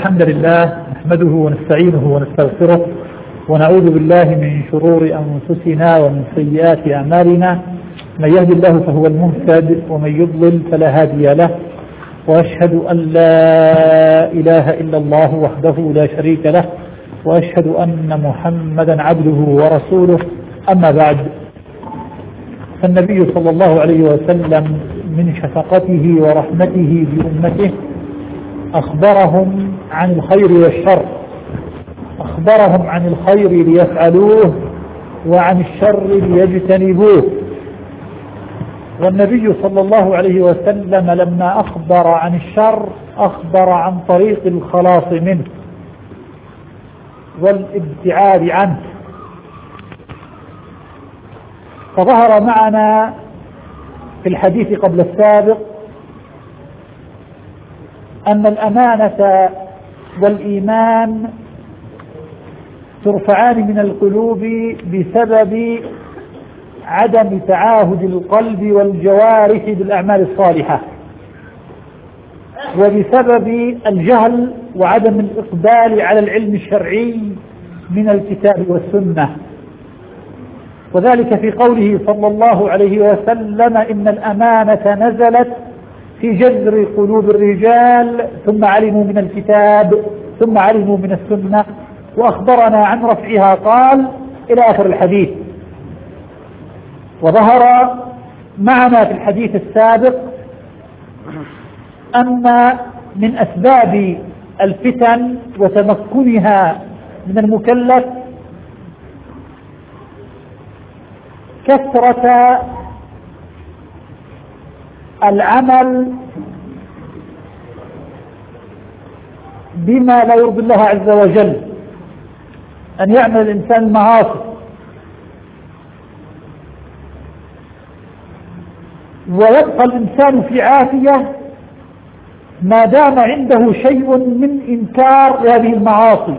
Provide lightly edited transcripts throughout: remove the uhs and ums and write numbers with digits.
الحمد لله نحمده ونستعينه ونستغفره ونعوذ بالله من شرور أنفسنا ومن سيئات أعمالنا. من يهد الله فهو المهتد ومن يضلل فلا هادي له، وأشهد أن لا إله إلا الله وحده لا شريك له، وأشهد أن محمدا عبده ورسوله. أما بعد، فالنبي صلى الله عليه وسلم من شفقته ورحمته بأمته أخبرهم عن الخير والشر، أخبرهم عن الخير ليفعلوه وعن الشر ليجتنبوه. والنبي صلى الله عليه وسلم لما أخبر عن الشر أخبر عن طريق الخلاص منه والابتعاد عنه. فظهر معنا في الحديث قبل السابق أن الأمانة والإيمان ترفعان من القلوب بسبب عدم تعاهد القلب والجوارح بالأعمال الصالحة، وبسبب الجهل وعدم الإقبال على العلم الشرعي من الكتاب والسنة. وذلك في قوله صلى الله عليه وسلم: إن الأمانة نزلت في جذر قلوب الرجال ثم علموا من الكتاب ثم علموا من السنة، وأخبرنا عن رفعها قال إلى آخر الحديث. وظهر معنا في الحديث السابق أن من أسباب الفتن وتمكنها من المكلف كثرة العمل بما لا يرضي الله عز وجل، أن يعمل الإنسان المعاصي، ويبقى الإنسان في عافية ما دام عنده شيء من إنكار هذه المعاصي.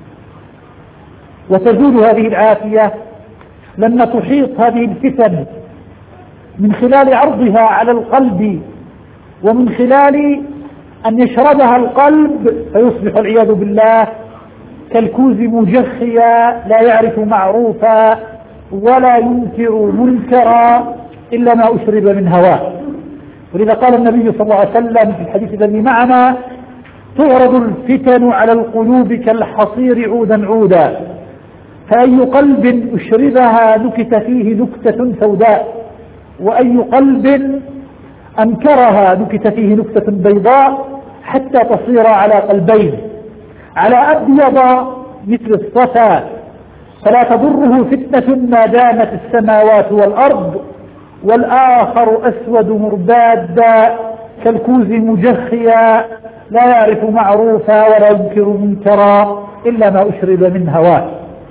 وتزول هذه العافية لما تحيط هذه الفتن من خلال عرضها على القلب، ومن خلال أن يشربها القلب فيصبح العياذ بالله كالكوز مجخيا لا يعرف معروفا ولا ينكر منكرا إلا ما أشرب من هواه. ولذا قال النبي صلى الله عليه وسلم في الحديث الذي معنا: تعرض الفتن على القلوب كالحصير عودا عودا، فأي قلب أشربها نكت فيه نكتة سوداء، وأي قلب أنكرها نكت فيه نكتة بيضاء، حتى تصير على قلبين، على أبيض مثل الصفا، فلا تضره فتنة ما دامت السماوات والأرض، والآخر أسود مربادا كالكوز مجخيا لا يعرف معروفا ولا ينكر منكرا إلا ما أشرب من هواه.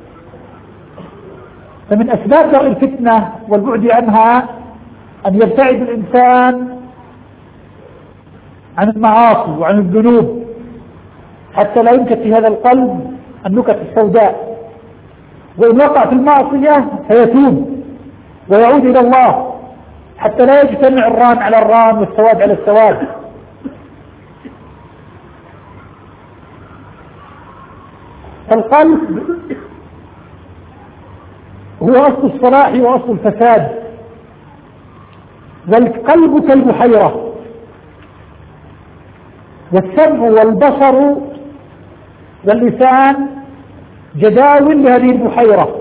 فمن أسباب درء الفتنة والبعد عنها أن يبتعد الإنسان عن المعاصي وعن الذنوب، حتى لا ينكت في هذا القلب النكت السوداء، وإن وقع في المعصية فيتوب ويعود إلى الله، حتى لا يجتمع الران على الران والسواد على السواد. فالقلب هو أصل الصلاح وأصل الفساد، والقلب كالبحيرة، والسمع والبصر واللسان جداول لهذه البحيرة،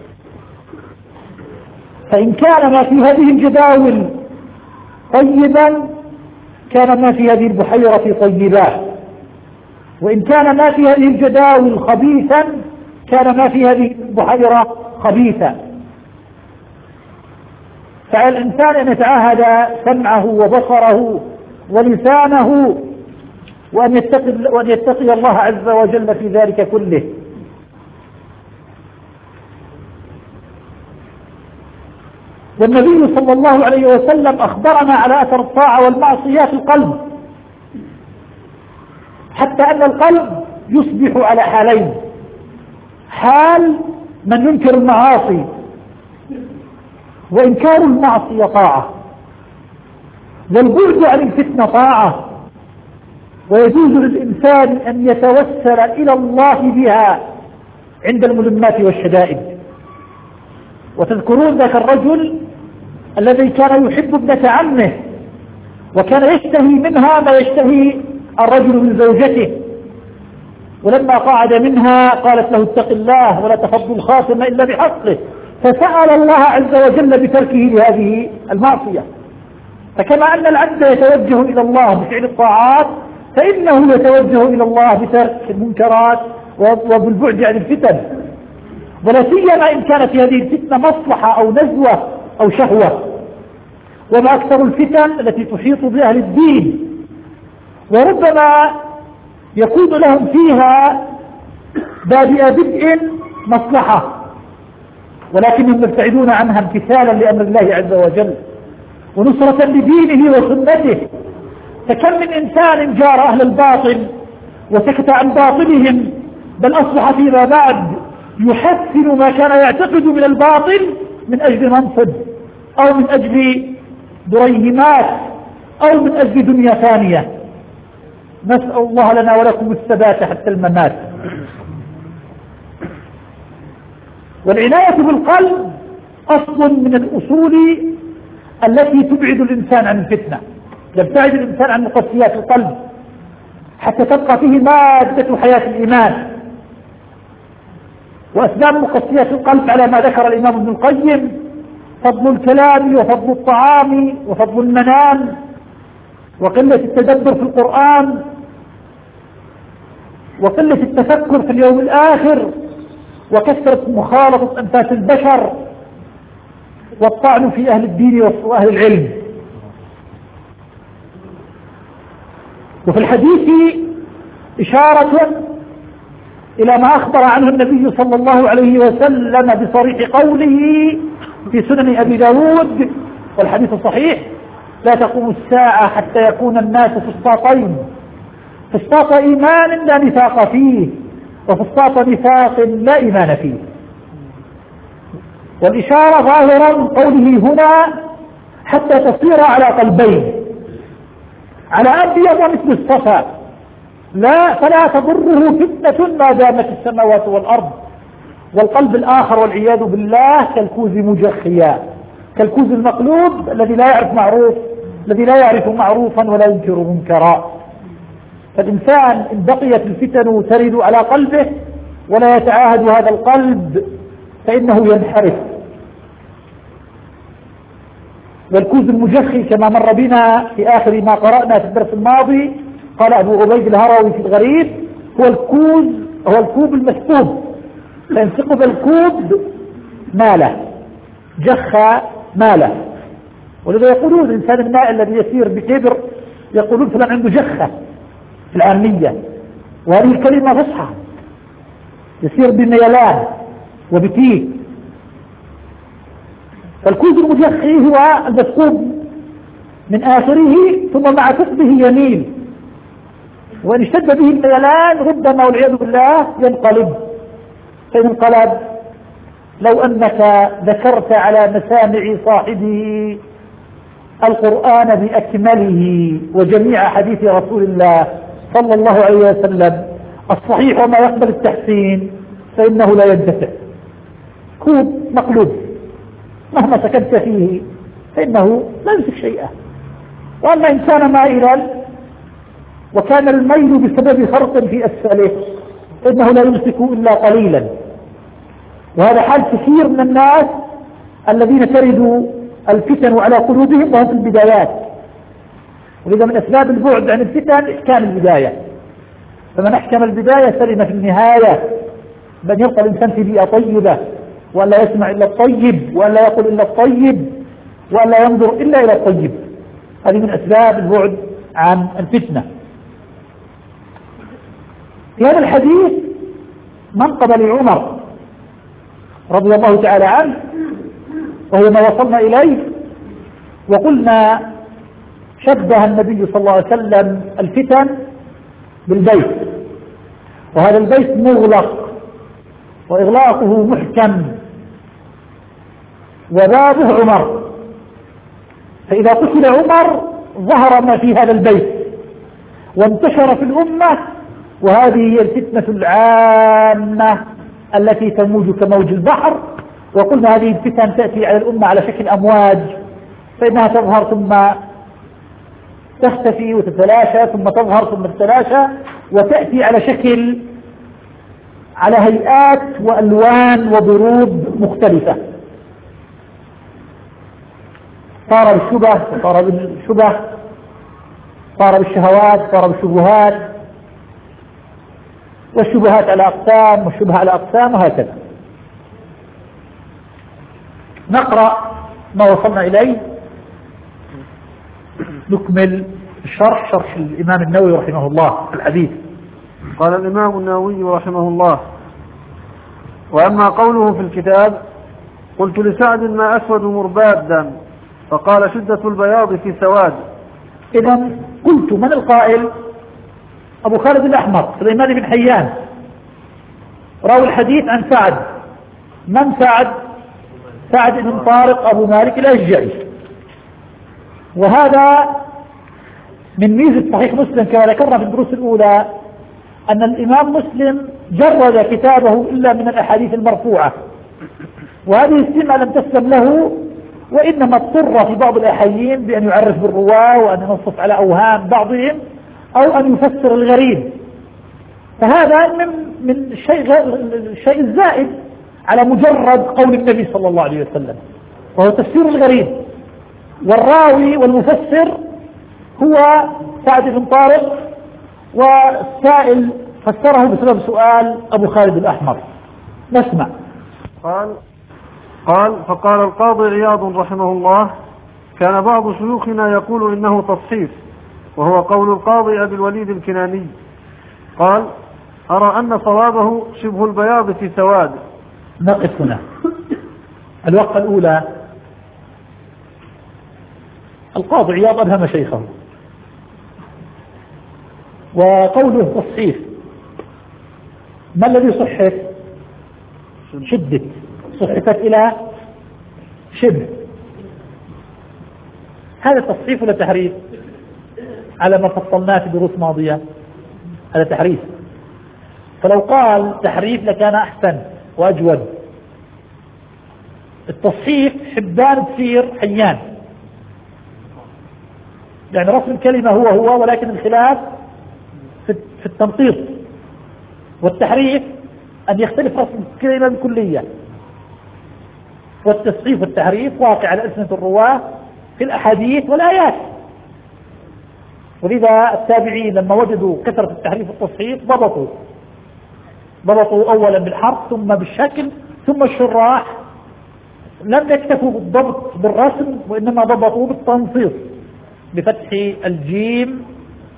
فإن كان ما في هذه الجداول طيبا كان ما في هذه البحيرة طيبا، وإن كان ما في هذه الجداول خبيثا كان ما في هذه البحيرة خبيثا. فعلى الإنسان أن يتعاهد سمعه وبصره ولسانه، وأن يتقي الله عز وجل في ذلك كله. والنبي صلى الله عليه وسلم أخبرنا على أثر الطاعة والمعصية في القلب، حتى أن القلب يصبح على حالين: حال من ينكر المعاصي، وإنكار المعصية طاعة، والبعد عن الفتنة طاعة، ويجوز للإنسان أن يتوسل إلى الله بها عند الملمات والشدائد. وتذكرون ذاك الرجل الذي كان يحب ابنة عمه وكان يشتهي منها ما يشتهي الرجل من زوجته، ولما قعد منها قالت له اتق الله ولا تفض الخاتم إلا بحقه، فسأل الله عز وجل بتركه لهذه المعصية. فكما أن العبد يتوجه إلى الله بفعل الطاعات، فإنه يتوجه إلى الله بترك المنكرات وبالبعد عن الفتن، ولا سيما إن كانت هذه الفتنة مصلحة أو نزوة أو شهوة. وما أكثر الفتن التي تحيط بأهل الدين، وربما يكون لهم فيها بادئ بدء مصلحة، ولكنهم يبتعدون عنها امتثالا لأمر الله عز وجل ونصرة لدينه وسنته. فكم من إنسان جار أهل الباطل وسكت عن باطلهم، بل أصبح فيما بعد يحسن ما كان يعتقد من الباطل من أجل منصب أو من أجل دريهمات أو من أجل دنيا ثانية. نسأل الله لنا ولكم الثبات حتى الممات. والعناية بالقلب أصل من الأصول التي تبعد الإنسان عن الفتنة. يبتعد الإنسان عن مقسيات القلب حتى تبقى فيه مادة حياة الإيمان. وأسباب مقسيات القلب على ما ذكر الإمام ابن القيم: فضل الكلام وفضل الطعام وفضل المنام وقلة التدبر في القرآن وقلة التفكر في اليوم الآخر وكثرة مخالطة أنفاس البشر والطعن في أهل الدين وأهل العلم. وفي الحديث إشارة إلى ما أخبر عنه النبي صلى الله عليه وسلم بصريح قوله في سنن أبي داود والحديث الصحيح: لا تقوم الساعة حتى يكون الناس فسطاطين، فسطاط إيمان لا نفاق فيه وفسطاط نفاق لا إيمان فيه. والإشارة ظاهرا قوله هنا حتى تصير على قلبين، على أبيض مثل الصفا، فلا تضره فتنة ما دامت السماوات والأرض. والقلب الآخر والعياذ بالله كالكوز مجخيا، كالكوز المقلوب الذي لا يعرف معروفا ولا ينكر منكرا. فالإنسان إن بقيت الفتن ترد على قلبه ولا يتعاهد هذا القلب فإنه ينحرف. والكوز المجخي كما مر بنا في آخر ما قرأنا في الدرس الماضي، قال أبو عبيد الهروي في الغريب: هو الكوب المسكوب، فإن ثقب الكوب ماله، جخ ماله. ولذا يقولون الإنسان الماء الذي يسير بكبر يقولون فلان عنده جخة في العامية، وهذه الكلمة فصحى، يسير بميلان وبتيه. فالكوز المجخي هو المسكوب من آخره ثم مع ثقبه يميل، وإن اشتد به الميلان ربما والعياذ بالله ينقلب. فإن انقلب لو أنك ذكرت على مسامع صاحبه القرآن بأكمله وجميع حديث رسول الله صلى الله عليه وسلم الصحيح وما يقبل التحسين، فإنه لا يندفع. كوب مقلوب مهما سكنت فيه فإنه لا يمسك شيئا. وأما إن كان مائلا وكان الميل بسبب خرق في أسفله فإنه لا يمسك إلا قليلا. وهذا حال كثير من الناس الذين ترد الفتن على قلوبهم وهم في البدايات. ولذا من أسباب البعد عن الفتن إحكام البداية، فمن أحكم البداية سلم في النهاية. بل يبقى الإنسان في بيئة طيبة، ولا يسمع إلا الطيب، ولا يقول إلا الطيب، ولا ينظر إلا إلى الطيب. هذه من أسباب البعد عن الفتنة. في هذا الحديث منقب لعمر رضي الله تعالى عنه، وهو ما وصلنا إليه، وقلنا شبه النبي صلى الله عليه وسلم الفتن بالبيت، وهذا البيت مغلق وإغلاقه محكم وبابه عمر. فإذا قتل عمر ظهر ما في هذا البيت، وانتشر في الأمة، وهذه هي الفتنة العامة التي تموج كموج البحر. وقلنا هذه الفتن تأتي على الأمة على شكل أمواج، فإنها تظهر ثم تختفي وتتلاشى، ثم تظهر ثم تتلاشى، وتأتي على شكل، على هيئات وألوان وضروب مختلفة. صار بالشبه وصار بالشبه، صار بالشهوات، صار بالشبهات، والشبهات على أقسام والشبهة على أقسام، وهكذا. نقرأ ما وصلنا إليه، نكمل شرح الإمام النووي رحمه الله الحديث. قال الإمام النووي رحمه الله: وأما قوله في الكتاب: قلت لسعد ما أسود مربادا، فقال: شدة البياض في سواد. إذا قلت، من القائل؟ أبو خالد الأحمر سليمان بن حيان، راوي الحديث عن سعد. من سعد؟ سعد بن طارق أبو مالك الأشجعي. وهذا من ميزة صحيح مسلم كما ذكرنا في الدروس الأولى، أن الإمام مسلم جرد كتابه إلا من الأحاديث المرفوعة، وهذه السمة لم تسلم له، وإنما اضطر في بعض الأحيين بأن يعرف بالرواة وأن ينصف على أوهام بعضهم أو أن يفسر الغريب. فهذا من الشيء الزائد على مجرد قول النبي صلى الله عليه وسلم، وهو تفسير الغريب. والراوي والمفسر هو سعد بن طارق، والسائل فسره بسبب سؤال أبو خالد الأحمر. نسمع. فقال القاضي عياض رحمه الله: كان بعض شيوخنا يقول إنه تصحيف، وهو قول القاضي أبي الوليد الكناني. قال: أرى أن صوابه شبه البياض في سواد. نقف هنا. الوقفة الأولى: القاضي عياض أبهم شيخه، وقوله تصحيف، ما الذي صحف؟ شدت، صحفت إلى شبه. هذا تصحيف ولا تحريف؟ على ما فصلناه في دروس ماضية، هذا تحريف. فلو قال تحريف لكان أحسن وأجود. التصحيف حبان تصير حيان، يعني رسم الكلمة هو ولكن الخلاف في التنطيط. والتحريف أن يختلف رسم الكلمة بكلية. والتصحيف والتحريف واقع على ألسنة الرواة في الأحاديث والآيات. ولذا التابعين لما وجدوا كثرة التحريف والتصحيف ضبطوا أولا بالحرف ثم بالشكل ثم الشراح لم يكتفوا بالضبط بالرسم، وإنما ضبطوا بالتنصيص، بفتح الجيم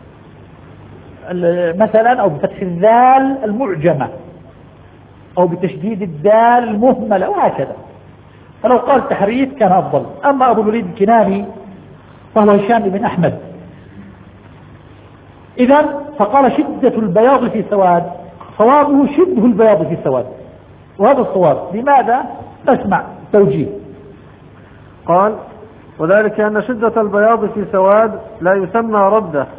مثلا، أو بفتح الذال المعجمة، أو بتشديد الدال المهملة، وهكذا. فلو قال تحريف كان أفضل. أما أبو الوليد الكناني فهو هشام بن أحمد. إذن فقال شدة البياض في سواد، صوابه شبه البياض في سواد، وهذا الصواب. لماذا؟ اسمع توجيه. قال: وذلك أن شدة البياض في سواد لا يسمى ردة،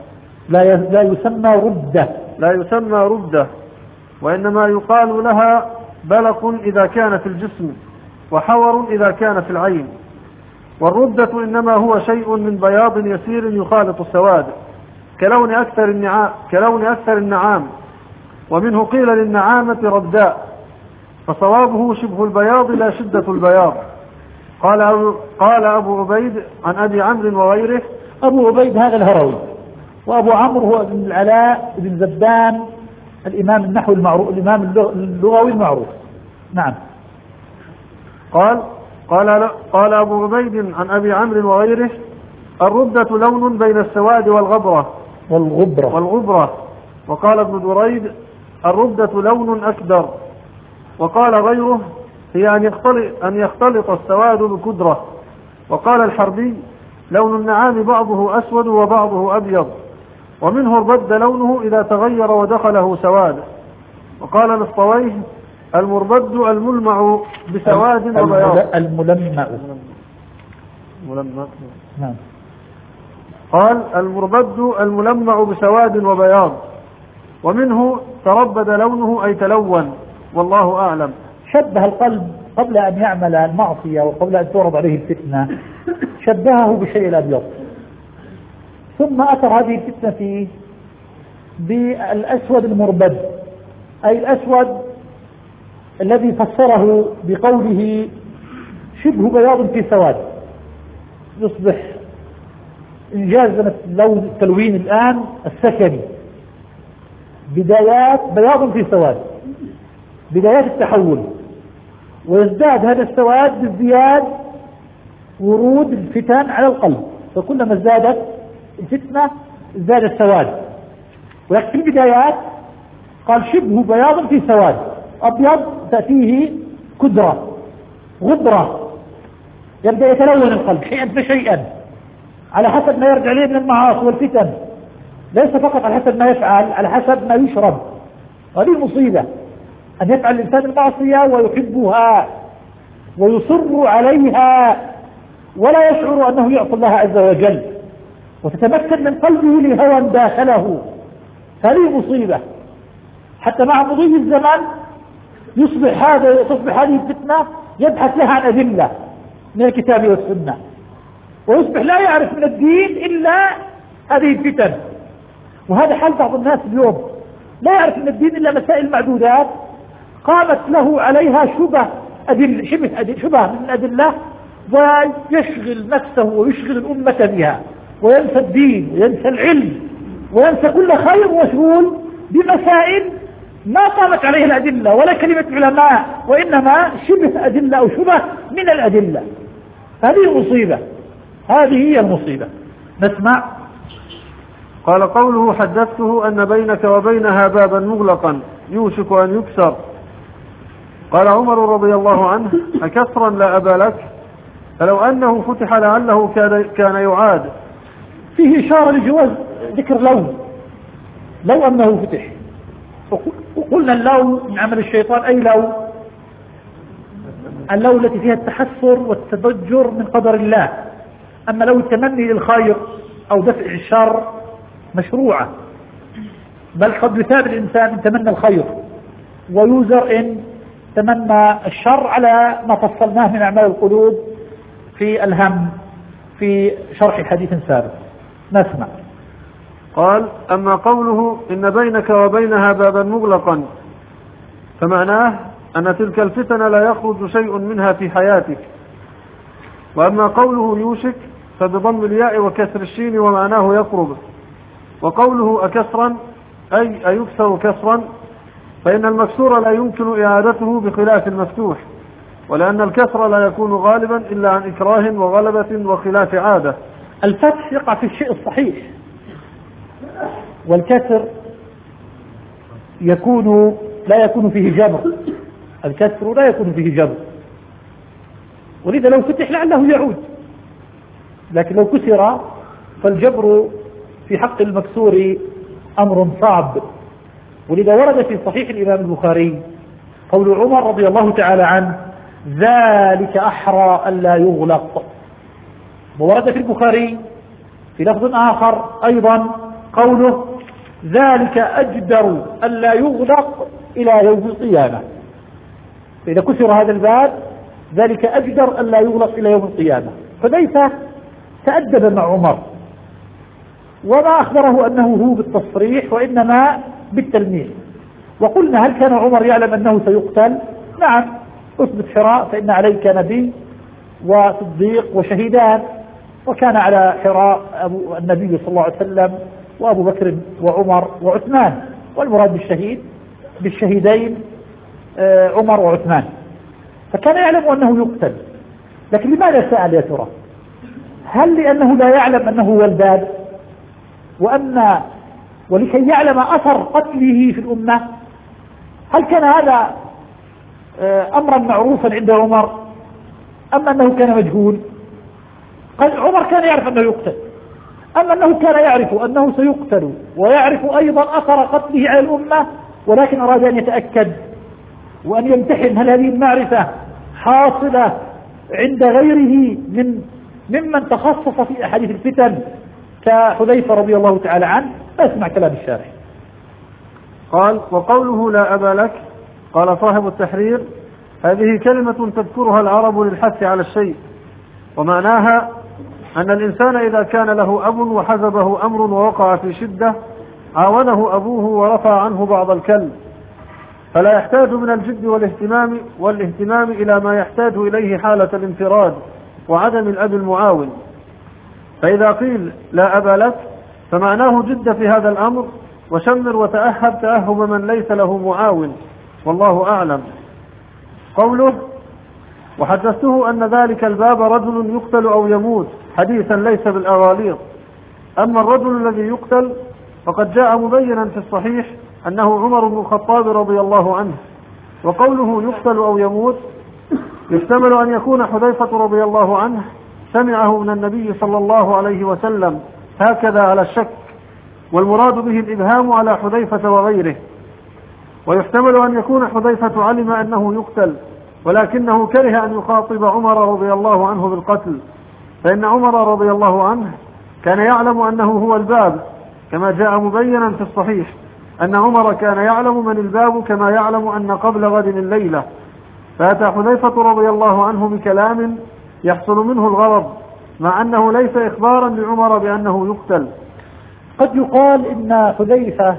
لا يسمى ردة، وإنما يقال لها بلق إذا كان في الجسم، وحور إذا كان في العين. والردة إنما هو شيء من بياض يسير يخالط السواد، كلون أكثر النعام، ومنه قيل للنعامة رداء، فصوابه شبه البياض لا شدة البياض. قال أبو عبيد عن أبي عمرو وغيره. أبو عبيد هذا الهروي، وأبو عمرو هو ابن العلاء بن زبدان الإمام النحو المعروف، الإمام اللغوي المعروف. نعم. قال أبو عبيد عن أبي عمرو وغيره: الردة لون بين السواد والغبرة. وقال ابن دريد: الردة لون أكدر. وقال غيره: هي أن يختلط السواد بكدرة. وقال الحربي: لون النعام بعضه أسود وبعضه أبيض، ومنه ارتد لونه إذا تغير ودخله سواد. وقال الاسطويه: المربد الملمع بسواد وبياض. الملمع. ملمع. نعم. قال: المربد الملمع بسواد وبياض، ومنه تربد لونه أي تلون، والله أعلم. شبه القلب قبل أن يعمل المعصية وقبل أن تعرض عليه الفتنة، شبهه بالشيء الأبيض، ثم أثر هذه الفتنة فيه بالأسود المربد، أي الأسود الذي فسره بقوله شبه بياض في سواد، يصبح إنجاز لون التلوين الآن السكني، بدايات بياض في سواد، بدايات التحول، ويزداد هذا السواد بازدياد ورود الفتن على القلب، فكلما ازدادت الفتنة ازداد السواد. ولكن في البدايات قال شبه بياض في سواد، أبيض تأتيه كدرة غبرة، يبدأ يتلون القلب شيئا فشيئا على حسب ما يرجع إليه من المعاصي والفتن، ليس فقط على حسب ما يفعل، على حسب ما يشرب. هذه المصيبة، أن يفعل الإنسان المعصية ويحبها ويصر عليها ولا يشعر أنه يعصي الله عز وجل، وتتمكن من قلبه لهوى داخله. هذه مصيبة، حتى مع مضي الزمن تصبح هذه الفتنة يبحث لها عن أدلة من الكتاب والسنة، ويصبح لا يعرف من الدين إلا هذه الفتن. وهذا حال بعض الناس اليوم، لا يعرف من الدين إلا مسائل معدودات قامت له عليها شبه من الأدلة، ويشغل نفسه ويشغل الأمة بها، وينسى الدين وينسى العلم وينسى كل خير، ومشغول بمسائل ما قامت عليها الأدلة ولا كلمة علماء، وإنما شبه أدلة أو شبه من الأدلة. هذه المصيبة، هذه هي المصيبة. نسمع. قال: قوله حدثته أن بينك وبينها بابا مغلقا يوشك أن يكسر. قال عمر رضي الله عنه: أكسرا لا أبا لك؟ فلو أنه فتح لعله كان يعاد. فيه إشارة لجواز ذكر لو أنه فتح، وقلنا اللو من عمل الشيطان، أي اللو التي فيها التحسر والتضجر من قدر الله. أما لو التمني للخير أو دفع الشر مشروعة، بل قد يثاب الإنسان إن تمنى الخير ويوزر إن تمنى الشر، على ما فصلناه من أعمال القلوب في الهم في شرح حديث سابق. نسمع. قال: أما قوله إن بينك وبينها بابا مغلقا، فمعناه أن تلك الفتن لا يخرج شيء منها في حياتك. وأما قوله يوشك فبضم الياء وكسر الشين ومعناه يقرب. وقوله أكسرا أي أيكسر كسرا، فإن المكسور لا يمكن إعادته بخلاف المفتوح، ولأن الكسر لا يكون غالبا إلا عن إكراه وغلبة وخلاف عادة. الفتح يقع في الشيء الصحيح، والكسر لا يكون فيه جبر، الكسر لا يكون فيه جبر، ولذا لو فتح لعله يعود، لكن لو كسر فالجبر في حق المكسور أمر صعب. ولذا ورد في صحيح الإمام البخاري قول عمر رضي الله تعالى عنه: ذلك أحرى ألا يغلق. وورد في البخاري في لفظ آخر أيضا قوله: ذلك أجدر ألا يغلق إلى يوم القيامة. فإذا كسر هذا الباب ذلك أجدر ألا يغلق إلى يوم القيامة. فليس تأدب مع عمر، وما أخبره أنه هو بالتصريح وإنما بالتلميح. وقلنا: هل كان عمر يعلم أنه سيقتل؟ نعم، أثبت حراء فإن عليك نبي وصديق وشهيدان، وكان على حراء النبي صلى الله عليه وسلم وأبو بكر وعمر وعثمان، والمراد بالشهيدين عمر وعثمان، فكان يعلم أنه يقتل. لكن لماذا سأل يا ترى؟ هل لأنه لا يعلم أنه هو الباب، ولكي يعلم أثر قتله في الأمة؟ هل كان هذا أمرا معروفا عند عمر أم أنه كان مجهول؟ عمر كان يعرف أنه يقتل، أما أنه كان يعرف أنه سيقتل ويعرف أيضا أثر قتله على الأمة، ولكن أراد أن يتأكد وأن يمتحن هل هذه المعرفة حاصلة عند غيره ممن تخصص في أحاديث الفتن كحذيفة رضي الله تعالى عنه اسمع كلام الشارح. قال: وقوله لا أبا لك، قال صاحب التحرير: هذه كلمة تذكرها العرب للحث على الشيء، ومعناها أن الإنسان إذا كان له أب وحزبه أمر ووقع في شدة عاونه أبوه ورفع عنه بعض الكل، فلا يحتاج من الجد والاهتمام إلى ما يحتاج إليه حالة الانفراد وعدم الأب المعاون. فإذا قيل لا أبا لك فمعناه جد في هذا الأمر وشمر وتأهب تأهب من ليس له معاون، والله أعلم. قوله: وحدثته أن ذلك الباب رجل يقتل أو يموت، حديثا ليس بالأغاليط. أما الرجل الذي يقتل فقد جاء مبينا في الصحيح أنه عمر بن الخطاب رضي الله عنه. وقوله يقتل أو يموت يحتمل أن يكون حذيفة رضي الله عنه سمعه من النبي صلى الله عليه وسلم هكذا على الشك، والمراد به الإبهام على حذيفة وغيره. ويحتمل أن يكون حذيفة علم أنه يقتل ولكنه كره أن يخاطب عمر رضي الله عنه بالقتل، فإن عمر رضي الله عنه كان يعلم أنه هو الباب، كما جاء مبينا في الصحيح أن عمر كان يعلم من الباب كما يعلم أن قبل غد الليلة، فأتى حذيفة رضي الله عنه بكلام يحصل منه الغرض، مع أنه ليس إخبارا لعمر بأنه يقتل. قد يقال إن حذيفة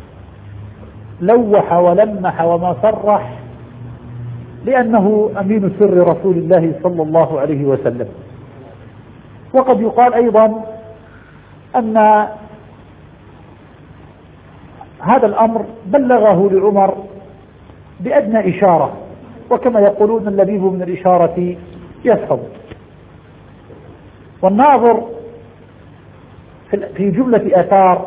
لوح ولمح وما صرح لأنه أمين سر رسول الله صلى الله عليه وسلم. وقد يقال أيضا أن هذا الأمر بلغه لعمر بأدنى إشارة، وكما يقولون اللبيب من الإشارة يفهم. والناظر في جملة آثار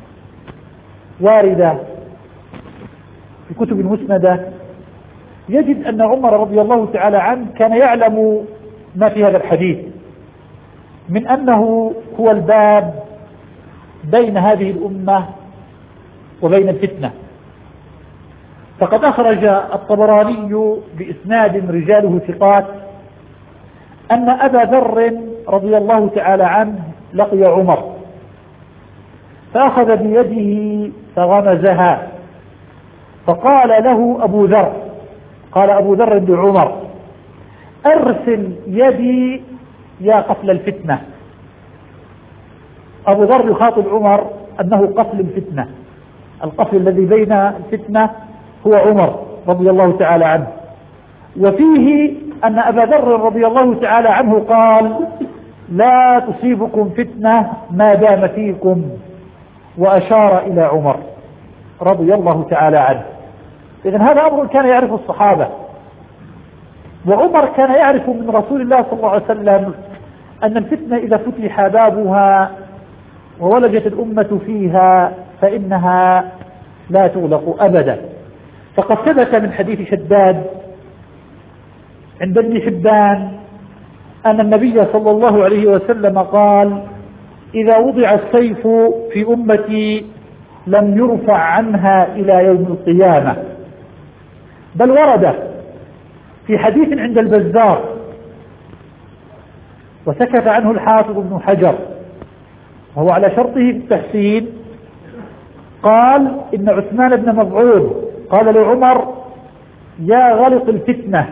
واردة في كتب المسندة يجد أن عمر رضي الله تعالى عنه كان يعلم ما في هذا الحديث من أنه هو الباب بين هذه الأمة وبين الفتنة. فقد أخرج الطبراني بإسناد رجاله ثقات أن أبا ذر رضي الله تعالى عنه لقي عمر فأخذ بيده فغمزها، فقال له أبو ذر، قال أبو ذر لعمر: أرسل يدي يا قتل الفتنة. أبو ذر يخاطب عمر أنه قتل الفتنة، القتل الذي بين الفتنة هو عمر رضي الله تعالى عنه. وفيه أن أبا ذر رضي الله تعالى عنه قال: لا تصيبكم فتنة ما دام فيكم، وأشار إلى عمر رضي الله تعالى عنه. إذن هذا أمر كان يعرف الصحابة، وعمر كان يعرف من رسول الله صلى الله عليه وسلم أن الفتنة إذا فتح بابها وولجت الأمة فيها فإنها لا تغلق أبدا. فقد ثبت من حديث شداد عند ابن حبان أن النبي صلى الله عليه وسلم قال: إذا وضع السيف في أمتي لم يرفع عنها إلى يوم القيامة. بل ورد في حديث عند البزار وسكت عنه الحافظ ابن حجر وهو على شرطه في التحسين، قال: إن عثمان بن مظعون قال لعمر: يا غلق الفتنة،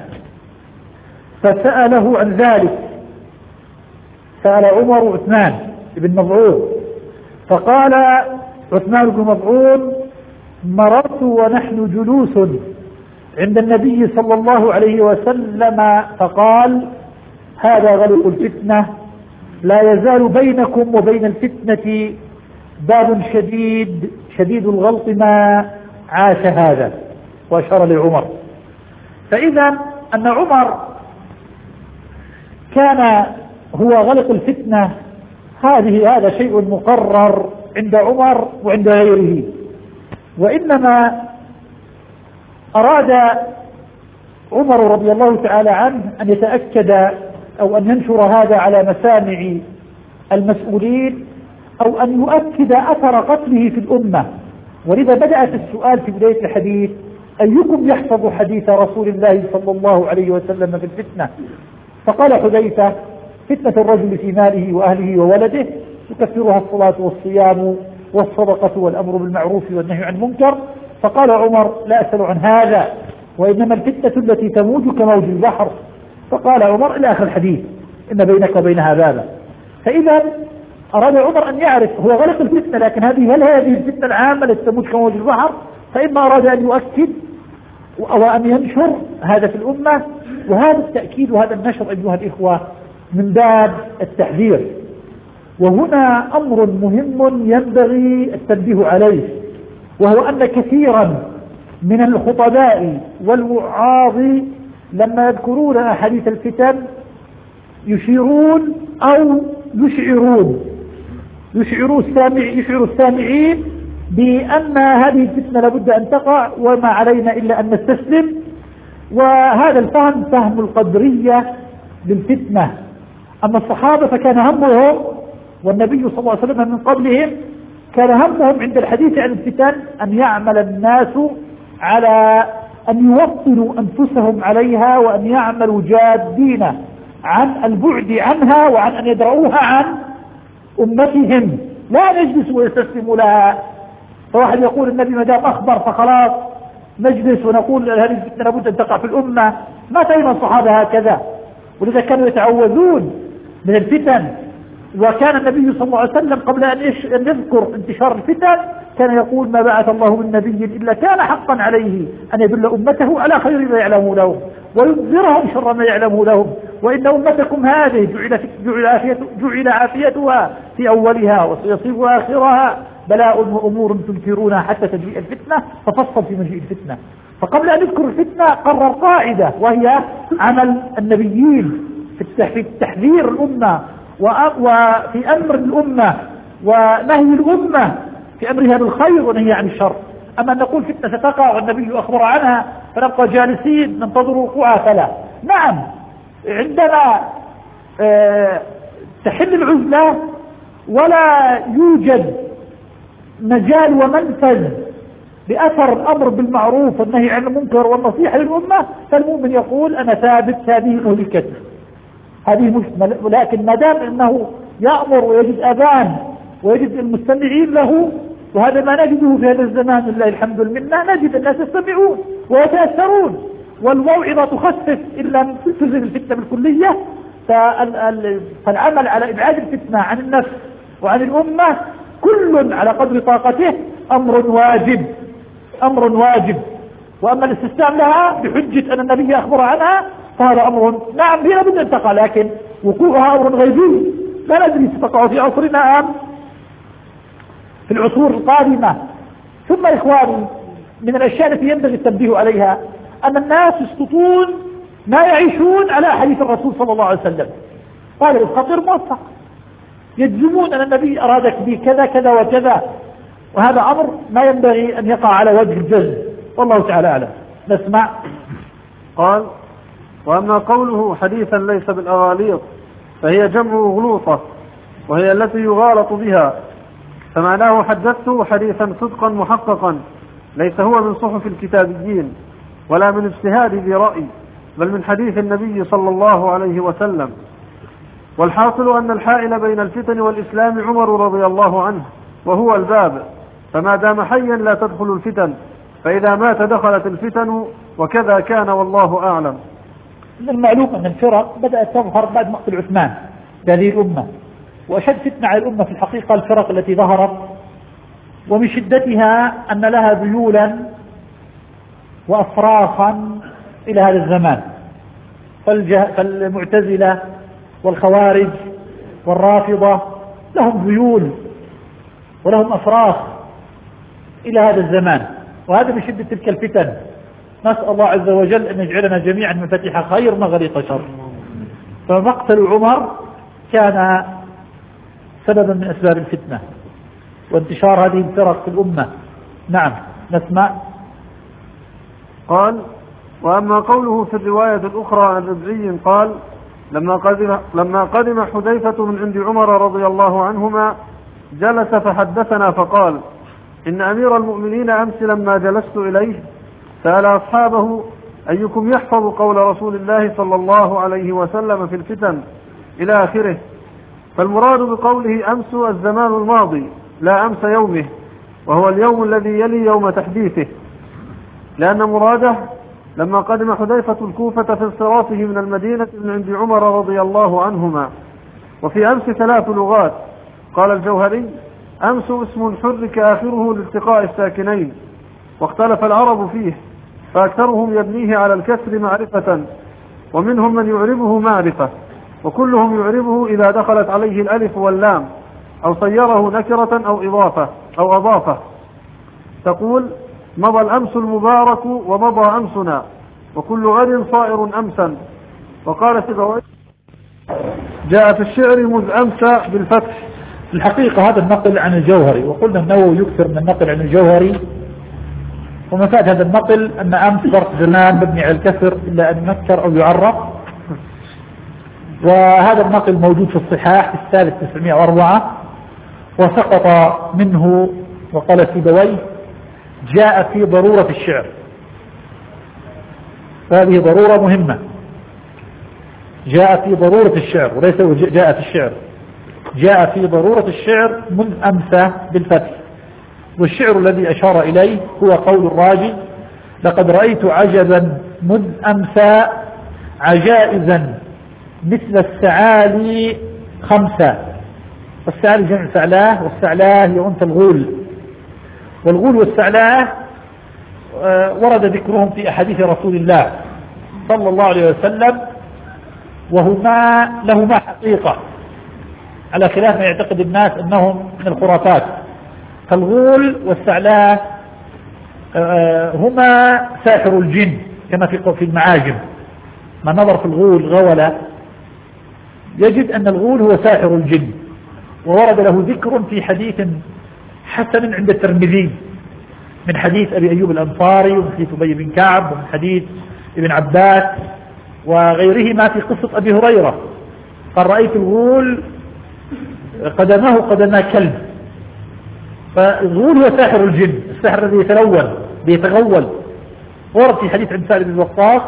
فسأله عن ذلك، سأل عمر عثمان بن مظعون، فقال عثمان بن مظعون: مررت ونحن جلوس عند النبي صلى الله عليه وسلم فقال: هذا غلق الفتنة، لا يزال بينكم وبين الفتنة باب شديد الغلق ما عاش هذا، وأشار لعمر. فإذا أن عمر كان هو غلق الفتنة، هذا شيء مقرر عند عمر وعند غيره، وإنما أراد عمر رضي الله تعالى عنه أن يتأكد أو أن ينشر هذا على مسامع المسؤولين، أو أن يؤكد أثر قتله في الأمة. ولذا بدأت السؤال في بداية الحديث: أيكم يحفظ حديث رسول الله صلى الله عليه وسلم في الفتنة؟ فقال حذيفة: فتنة الرجل في ماله وأهله وولده تكفرها الصلاة والصيام والصدقة والأمر بالمعروف والنهي عن المنكر. فقال عمر لا أسأل عن هذا، وإنما الفتنة التي تموج كموج البحر. فقال عمر إلى آخر الحديث إن بينك وبينها بابا. فإذا أراد عمر أن يعرف هو غلق الفتنة، لكن هل هذه الفتنة العامة التي تموج كموج البحر؟ فإما أراد أن يؤكد وأن ينشر هذا في الأمة، وهذا التأكيد وهذا النشر أيها الإخوة من باب التحذير. وهنا أمر مهم ينبغي التنبيه عليه، وهو أن كثيرا من الخطباء والوعاظ لما يذكرون أحاديث الفتن يشيرون أو يشعروا السامعين بأن هذه الفتنة لابد أن تقع وما علينا إلا أن نستسلم. وهذا الفهم فهم القدرية للفتنة. أما الصحابة فكان همهم، والنبي صلى الله عليه وسلم من قبلهم كان همهم عند الحديث عن الفتن أن يعمل الناس على أن يوطنوا أنفسهم عليها، وأن يعملوا جادين عن البعد عنها وعن أن يدرؤوها عن أمتهم، لا نجلس ويستسلموا لها. فواحد يقول النبي ما دام أخبر فخلاص نجلس ونقول هذه الفتنة لابد أن تقع في الأمة. ما فهم الصحابة هكذا، ولذا كانوا يتعوذون من الفتن. وكان النبي صلى الله عليه وسلم قبل أن يذكر انتشار الفتن كان يقول ما بعث الله من نبي إلا كان حقا عليه أن يدل أمته على خير ما يعلمه لهم وينذرهم شر ما يعلمه لهم، وإن أمتكم هذه جعل عافيتها في أولها وسيصيب آخرها بلاء وأمور تنكرونها حتى تجيء الفتنة. ففصل في مجيء الفتنة. فقبل أن يذكر الفتنة قرر قاعدة، وهي عمل النبيين في تحذير الأمة وفي أمر الأمة ونهي الأمة في أمرها بالخير ونهي عن الشر. أما أن نقول فتنة ستقع والنبي أخبر عنها فنبقى جالسين ننتظر وقوعها، فلا. نعم، عندما تحل العزلة ولا يوجد مجال ومنفذ بأثر الأمر بالمعروف والنهي عن المنكر والنصيحة للأمة، فالمؤمن يقول أنا ثابت هذه مهلكتي، هذه مشكلة. ولكن ما دام أنه يأمر ويجد أذان ويجد المستمعين له، وهذا ما نجده في هذا الزمان لله الحمد والمنة، نجد الناس يستمعون ويتأثرون، والموعظة تخفف إلا تزل الفتنة بالكلية. فالعمل على إبعاد الفتنة عن النفس وعن الأمة كل على قدر طاقته أمر واجب. وأما الاستسلام لها بحجة أن النبي أخبر عنها فهذا أمر نعم هي لابد أن تقع، لكن وقوعها أمر غيبي لا ندري ستقع في عصرنا أم في العصور القادمة. ثم إخواني، من الأشياء التي ينبغي التنبيه عليها أن الناس يسقطون ما يعيشون على حديث الرسول صلى الله عليه وسلم. قال الخطير موثق، يجزمون أن النبي أرادك به كذا كذا وكذا، وهذا أمر ما ينبغي أن يقع على وجه الجزم. والله تعالى أعلم. نسمع. قال: وأما قوله حديثا ليس بالأغاليط فهي جمع غلوطة، وهي التي يغالط بها، فمعناه حدثته حديثا صدقا محققا ليس هو من صحف الكتابيين ولا من اجتهاد ذي رأي، بل من حديث النبي صلى الله عليه وسلم. والحاصل أن الحائل بين الفتن والإسلام عمر رضي الله عنه، وهو الباب، فما دام حيا لا تدخل الفتن، فإذا مات دخلت الفتن، وكذا كان والله أعلم. من المعلوم أن الفرق بدأت تظهر بعد مقتل عثمان هذه الأمة، وأشد فتنة على الأمة في الحقيقة الفرق التي ظهرت، ومن شدتها أن لها ذيولا وأفراخا إلى هذا الزمان. فالمعتزلة والخوارج والرافضة لهم ذيول ولهم أفراخ إلى هذا الزمان، وهذا من شدة تلك الفتن. نسأل الله عز وجل أن يجعلنا جميعا مفاتيح خير مغاليق شر. فمقتل عمر كان سببا من أسباب الفتنة وانتشار هذه الفرق في الأمة. نعم، نسمع. قال: وأما قوله في الرواية الأخرى عن ربعي قال: لما قدم حذيفة من عند عمر رضي الله عنهما جلس فحدثنا فقال: إن أمير المؤمنين أمس لما جلست إليه سأل أصحابه أيكم يحفظ قول رسول الله صلى الله عليه وسلم في الفتن إلى آخره، فالمراد بقوله أمس الزمان الماضي لا أمس يومه، وهو اليوم الذي يلي يوم تحديثه، لأن مراده لما قدم حذيفة الكوفة في انصرافه من المدينة من عند عمر رضي الله عنهما. وفي أمس 3 لغات. قال الجوهري: أمس اسم حرك آخره لالتقاء الساكنين، واختلف العرب فيه، فأكثرهم يبنيه على الكسر معرفة، ومنهم من يعربه معرفة، وكلهم يعربه إذا دخلت عليه الألف واللام، أو صيره نكرة أو أضافة. تقول: مضى الأمس المبارك ومضى أمسنا، وكل غد صائر أمسا. وقال سيبويه: جاء في الشعر مذ أمس بالفتح. الحقيقة هذا النقل عن الجوهري، وقلنا النووي يكثر من النقل عن الجوهري، ومفاد هذا النقل أن أمس ظرف زمان مبني على الكسر إلا أن ينكر أو يعرف. وهذا النقل موجود في الصحاح في الثالث 904، وسقط منه. وقال سيبويه: جاء في ضرورة الشعر. هذه ضرورة مهمة، جاء في ضرورة الشعر وليس جاء في الشعر، جاء في ضرورة الشعر منذ أمس بالفتح. والشعر الذي أشار إليه هو قول الراجي: لقد رأيت عجبا منذ أمس عجائزا مثل السعالي 5. والسعالي جمع سعلاه، والسعلاه يؤنث الغول، والغول والسعلاه ورد ذكرهم في أحاديث رسول الله صلى الله عليه وسلم، وهما لهما حقيقة على خلاف ما يعتقد الناس أنهم من الخرافات. فالغول والسعلاه هما ساحر الجن كما في المعاجم. من نظر في الغول غولة يجد أن الغول هو ساحر الجن، وورد له ذكر في حديث حسن عند الترمذي من حديث أبي أيوب الأنصاري، ومن حديث أبي بن كعب، ومن حديث ابن عباس وغيرهما في قصة أبي هريرة. قال: رأيت الغول قدمه قدما كلب. فالغول هو ساحر الجن، السحر الذي يتلون بيتغول. ورد في حديث عن سعد بن وقاص،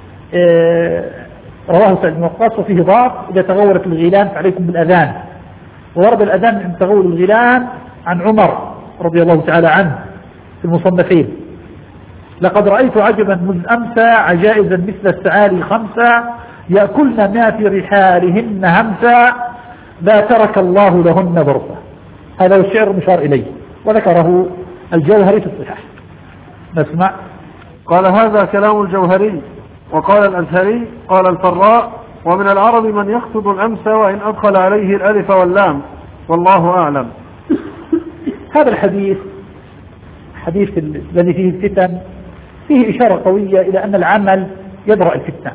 رواه سعد بن وقاص وفيه ضعف: إذا تغولت الغيلان فعليكم بالأذان. وورد الأذان من تغول الغيلان عن عمر رضي الله تعالى عنه في المصنفين: لقد رأيت عجبا منذ أمس عجائزا مثل السعالي 5 يأكلن ما في رحالهن همسا لا ترك الله لهن ظرفا. هذا هو الشعر المشار إليه، وذكره الجوهري في الصحاح. نسمع. قال: هذا كلام الجوهري. وقال الأزهري: قال الفراء: ومن العرب من يخطب الأمس وإن أدخل عليه الألف واللام، والله أعلم. هذا الحديث حديث الذي فيه الفتن فيه إشارة قوية إلى أن العمل يدرأ الفتنة.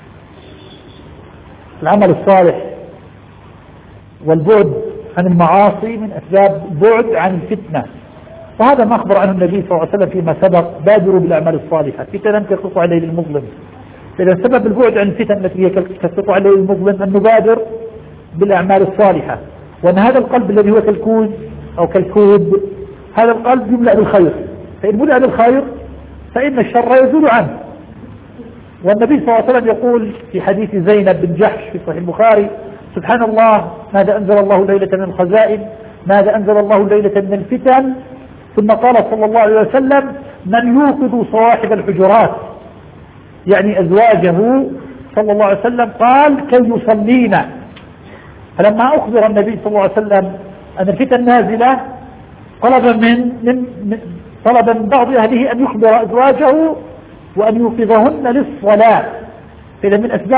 العمل الصالح والبعد عن المعاصي من أسباب البعد عن الفتنة، وهذا ما أخبر عنه النبي صلى الله عليه وسلم فيما سبق: بادروا بالأعمال الصالحة فتنا كالقطع الليل المظلم. إذا سبب البعد عن الفتن التي هي كالقطع الليل المظلم أن نبادر بالأعمال الصالحة، وأن هذا القلب الذي هو كالكوز أو كالكود، هذا القلب يملأ بالخير، فإن ملأ بالخير فإن الشر يزول عنه. والنبي صلى الله عليه وسلم يقول في حديث زينب بن جحش في صحيح البخاري: سبحان الله، ماذا أنزل الله ليلة من الخزائن، ماذا أنزل الله ليلة من الفتن. ثم قال صلى الله عليه وسلم: من يوقظ صواحب الحجرات، يعني أزواجه صلى الله عليه وسلم، قال: كي يصلينا. فلما أخبر النبي صلى الله عليه وسلم أن الفتن نازلة طلب من بعض أهله أن يخبر أزواجه وأن يوقظهن للصلاة. فإذا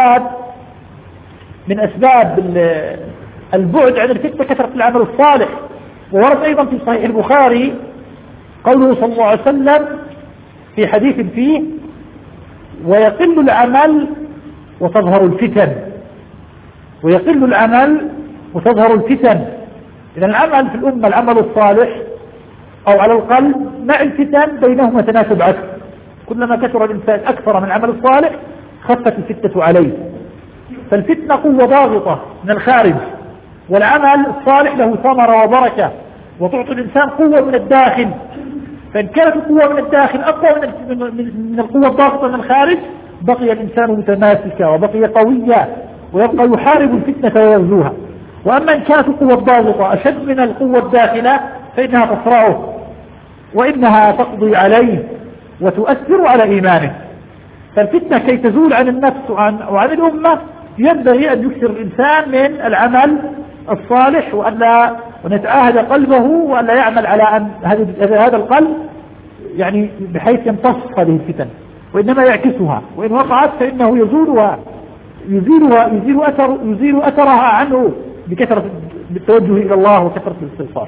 من أسباب البعد عن الفتنة كثرة العمل الصالح. وورد أيضا في صحيح البخاري قوله صلى الله عليه وسلم في حديث فيه: ويقل العمل وتظهر الفتن، ويقل العمل وتظهر الفتن. إذا العمل في الأمة العمل الصالح أو على القلب مع الفتن بينهما تناسب أكثر. كلما كثر الإنسان أكثر من العمل الصالح خفت الفتنة عليه. فالفتنة قوة ضاغطة من الخارج، والعمل الصالح له ثمرة وبركة وتعطي الإنسان قوة من الداخل. فإن كانت القوة من الداخل أقوى من القوة الضاغطة من الخارج بقي الإنسان متماسكا وبقي قويا ويبقى يحارب الفتنة ويغزوها. وأما إن كانت القوة الضاغطة أشد من القوة الداخلة فإنها تصرعه وإنها تقضي عليه وتؤثر على إيمانه. فالفتنة كي تزول عن النفس وعن الأمة ينبغي أن يكثر الإنسان من العمل الصالح وأن يتعاهد قلبه وأن لا يعمل على أن هذا القلب يعني بحيث يمتص هذه الفتن، وإنما يعكسها، وإن وقعت فإنه يزيل أثرها عنه بكثرة بالتوجه إلى الله وكثرة الاستغفار.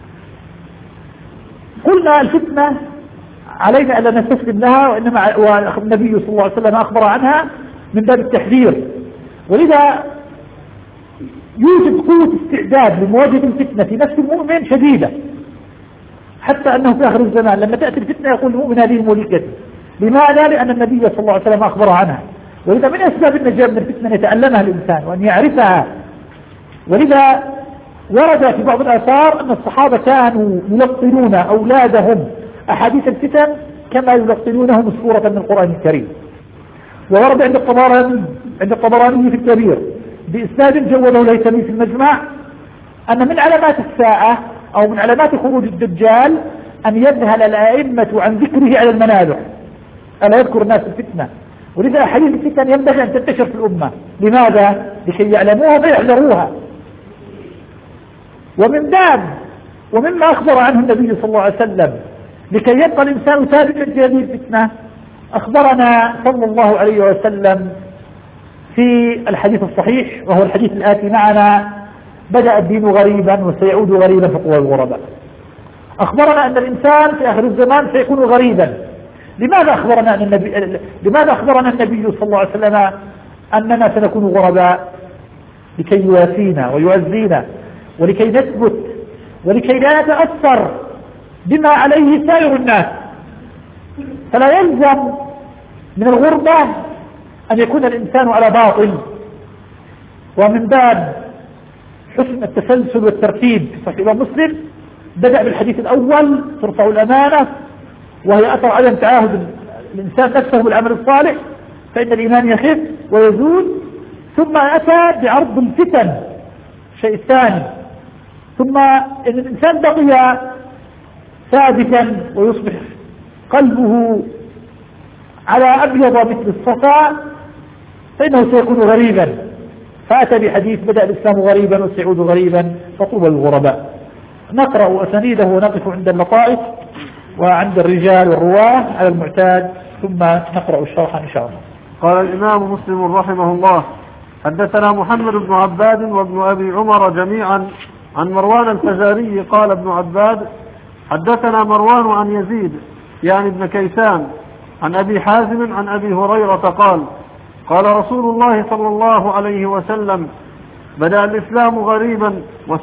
قلنا الفتنة علينا ألا نستسلم لها، وإنما والنبي صلى الله عليه وسلم أخبر عنها من باب التحذير، ولذا يوجد قوة استعداد لمواجهة الفتنة في نفس المؤمن شديدة، حتى أنه في آخر الزمان لما تأتي الفتنة يقول المؤمن هذه مهلكة. لماذا؟ لأن النبي صلى الله عليه وسلم أخبر عنها. ولذا من أسباب النجاة من الفتنة أن يتعلمها الإنسان وأن يعرفها. ولذا ورد في بعض الآثار أن الصحابة كانوا يلقنون أولادهم أحاديث الفتن كما يلقنونهم السورة من القرآن الكريم. وورد عند الطبراني في الكبير بإسناد جوده الهيثمي في المجمع أن من علامات الساعة أو من علامات خروج الدجال أن يذهل الأئمة عن ذكره على المنابر، ألا يذكر الناس الفتنة. ولذا أحاديث الفتن ينبغي أن تنتشر في الأمة. لماذا؟ لكي يعلموها فيحذروها. ومما أخبر عنه النبي صلى الله عليه وسلم لكي يبقى الإنسان ثابتا في هذه الفتنة، أخبرنا صلى الله عليه وسلم في الحديث الصحيح، وهو الحديث الآتي معنا: بدأ الدين غريبا وسيعود غريبا فطوى الغرباء. أخبرنا أن الإنسان في آخر الزمان سيكون غريبا. لماذا أخبرنا النبي صلى الله عليه وسلم أننا سنكون غرباء؟ لكي يواسينا ويعزينا، ولكي نثبت، ولكي لا نتأثر بما عليه سائر الناس. فلا يلزم من الغربة أن يكون الإنسان على باطل. ومن باب حسن التسلسل والترتيب في صحيح مسلم بدأ بالحديث الأول: ترفع الأمانة، وهي أثر عدم تعاهد الإنسان نفسه بالعمل الصالح فإن الإيمان يخف ويزول. ثم أتى بعرض الفتن، الشيء الثاني. ثم إن الإنسان بقي ثابتا ويصبح قلبه على أبيض مثل الصفا فإنه سيكون غريبا. فأتى بحديث: بدأ الإسلام غريبا وسيعود غريبا فطوبى للغرباء. نقرأ أسانيده ونقف عند اللطائف وعند الرجال والرواه على المعتاد، ثم نقرأ الشرح إن شاء الله. قال الإمام مسلم رحمه الله: حدثنا محمد بن عباد وابن أبي عمر جميعا عن مروان الفزاري قال ابن عباد: حدثنا مروان عن يزيد يعني ابن كيسان عن أبي حازم عن أبي هريرة قال: قال رسول الله صلى الله عليه وسلم: بدأ الإسلام غريبا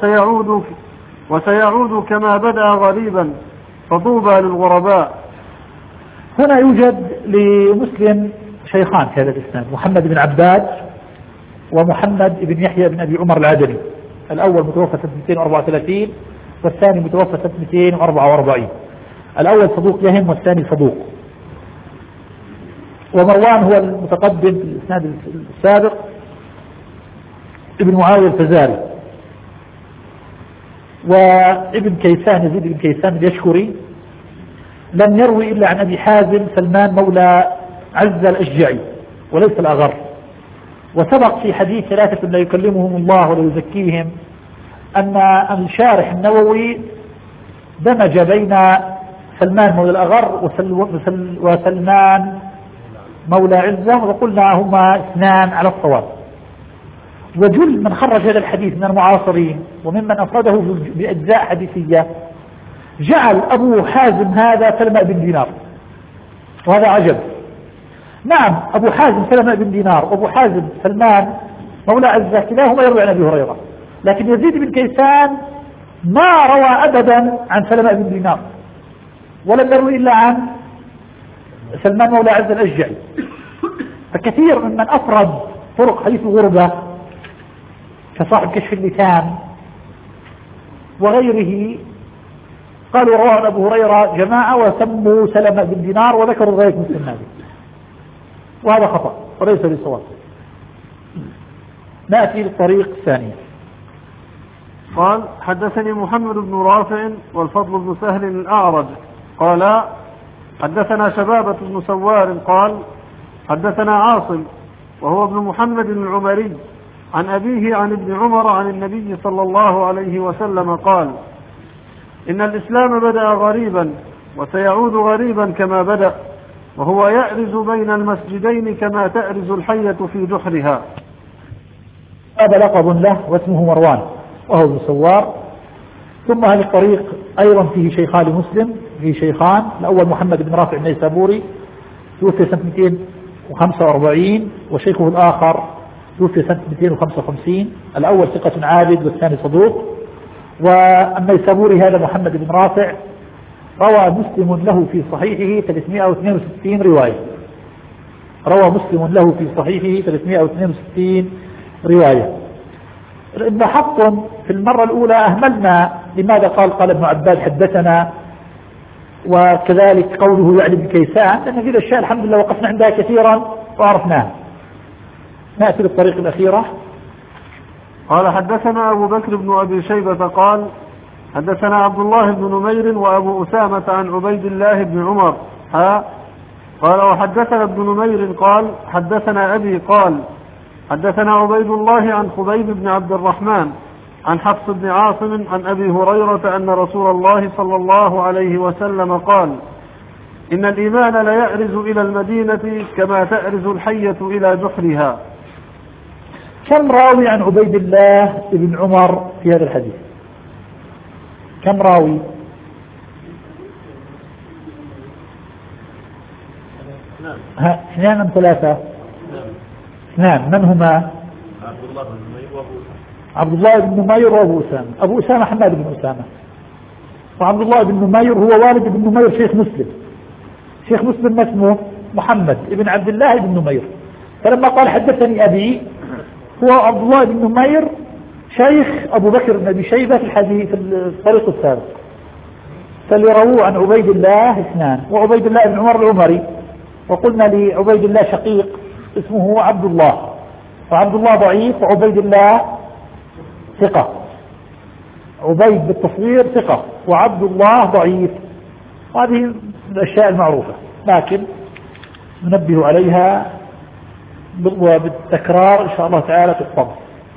وسيعود كما بدأ غريبا فطوبى للغرباء. هنا يوجد لمسلم شيخان في هذا الإسلام: محمد بن عباد ومحمد بن يحيى بن أبي عمر العدني. الأول متوفى سنة 234 والثاني متوفى سنة 244. الأول صدوق يهم والثاني صدوق. ومروان هو المتقدم في الإسناد السابق ابن معاوية الفزاري. وابن كيسان يزيد بن كيسان اليشكري لم يروي إلا عن أبي حازم سلمان مولى عزة الأشجعي وليس الأغر. وسبق في حديث 3 لا يكلمهم الله ولا يزكيهم أن الشارح النووي دمج بين سلمان مولى الأغر وسلمان مولى عزة، وقلنا هما اثنان على الصواب. وجل من خرج هذا الحديث من المعاصرين وممن أفرده بأجزاء حديثية جعل أبو حازم هذا سلمة بن دينار، وهذا عجب. نعم، أبو حازم سلمة بن دينار وأبو حازم سلمان مولى عزة كلاهما يروي عن أبي هريرة، لكن يزيد بن كيسان ما روى أبدا عن سلمة بن دينار ولم يروي إلا عن سلمان مولى عزة الأشجعي. فكثير ممن أفرد طرق حديث الغربة كصاحب كشف اللسان وغيره قالوا رواه عن أبو هريرة جماعة وسموا سلمة بن دينار وذكروا ذلك مسلم هذا، وهذا خطأ وليس بصواب. نأتي للطريق الثانية. قال حدثني محمد بن رافع والفضل بن سهل الأعرج قال حدثنا شبابة بن سوار قال حدثنا عاصم وهو ابن محمد العمري عن أبيه عن ابن عمر عن النبي صلى الله عليه وسلم قال إن الإسلام بدأ غريبا وسيعود غريبا كما بدأ وهو يأرز بين المسجدين كما تأرز الحية في جحرها. هذا لقب له واسمه مروان وهو ابن سوار. ثم هذا الطريق أيضا فيه شيخان لمسلم، فيه شيخان، الأول محمد بن رافع النيسابوري توفي سنة 245 وشيخه الآخر توفي سنة 255. الأول ثقة عابد والثاني صدوق. والنيسابوري هذا محمد بن رافع روى مسلم له في صحيحه 362 رواية، روى مسلم له في صحيحه 362 رواية. ابن حطم في المرة الأولى أهملنا لماذا قال ابن عباد حدثنا، وكذلك قوله يعني بكيسان، لأن هذه الأشياء الحمد لله وقفنا عندها كثيرا وعرفناها. نأتي للطريق الأخيرة. قال حدثنا أبو بكر بن أبي شيبة قال حدثنا عبد الله بن نمير وأبو أسامة عن عبيد الله بن عمر قال وحدثنا ابن نمير قال حدثنا أبي قال حدثنا عبيد الله عن خبيب بن عبد الرحمن عن حفص بن عاصم عن أبي هريرة أن رسول الله صلى الله عليه وسلم قال إن الإيمان لا يأرز إلى المدينة كما تأرز الحية إلى جحرها. كم راوي عن عبيد الله بن عمر في هذا الحديث؟ كم راوي؟ اثنان أم ثلاثة؟ اثنان. من هما؟ عبد الله بن نمير وأبو أسامة. أبو أسامة حماد بن أسامة، وعبد الله بن نمير هو والد ابن نمير شيخ مسلم. شيخ مسلم اسمه محمد ابن عبد الله بن نمير. فلما قال حدثني أبي هو عبد الله بن نمير شيخ أبو بكر بن أبي شيبة في الحديث في الطريق السابق. فاللي رووه عن عبيد الله اثنان، وعبيد الله بن عمر العمري، وقلنا لعبيد الله شقيق اسمه عبد الله، وعبد الله ضعيف وعبيد الله ثقة. عبيد بالتصوير ثقة وعبد الله ضعيف. هذه الأشياء المعروفة، لكن ننبه عليها وبالتكرار إن شاء الله تعالى تحفظ.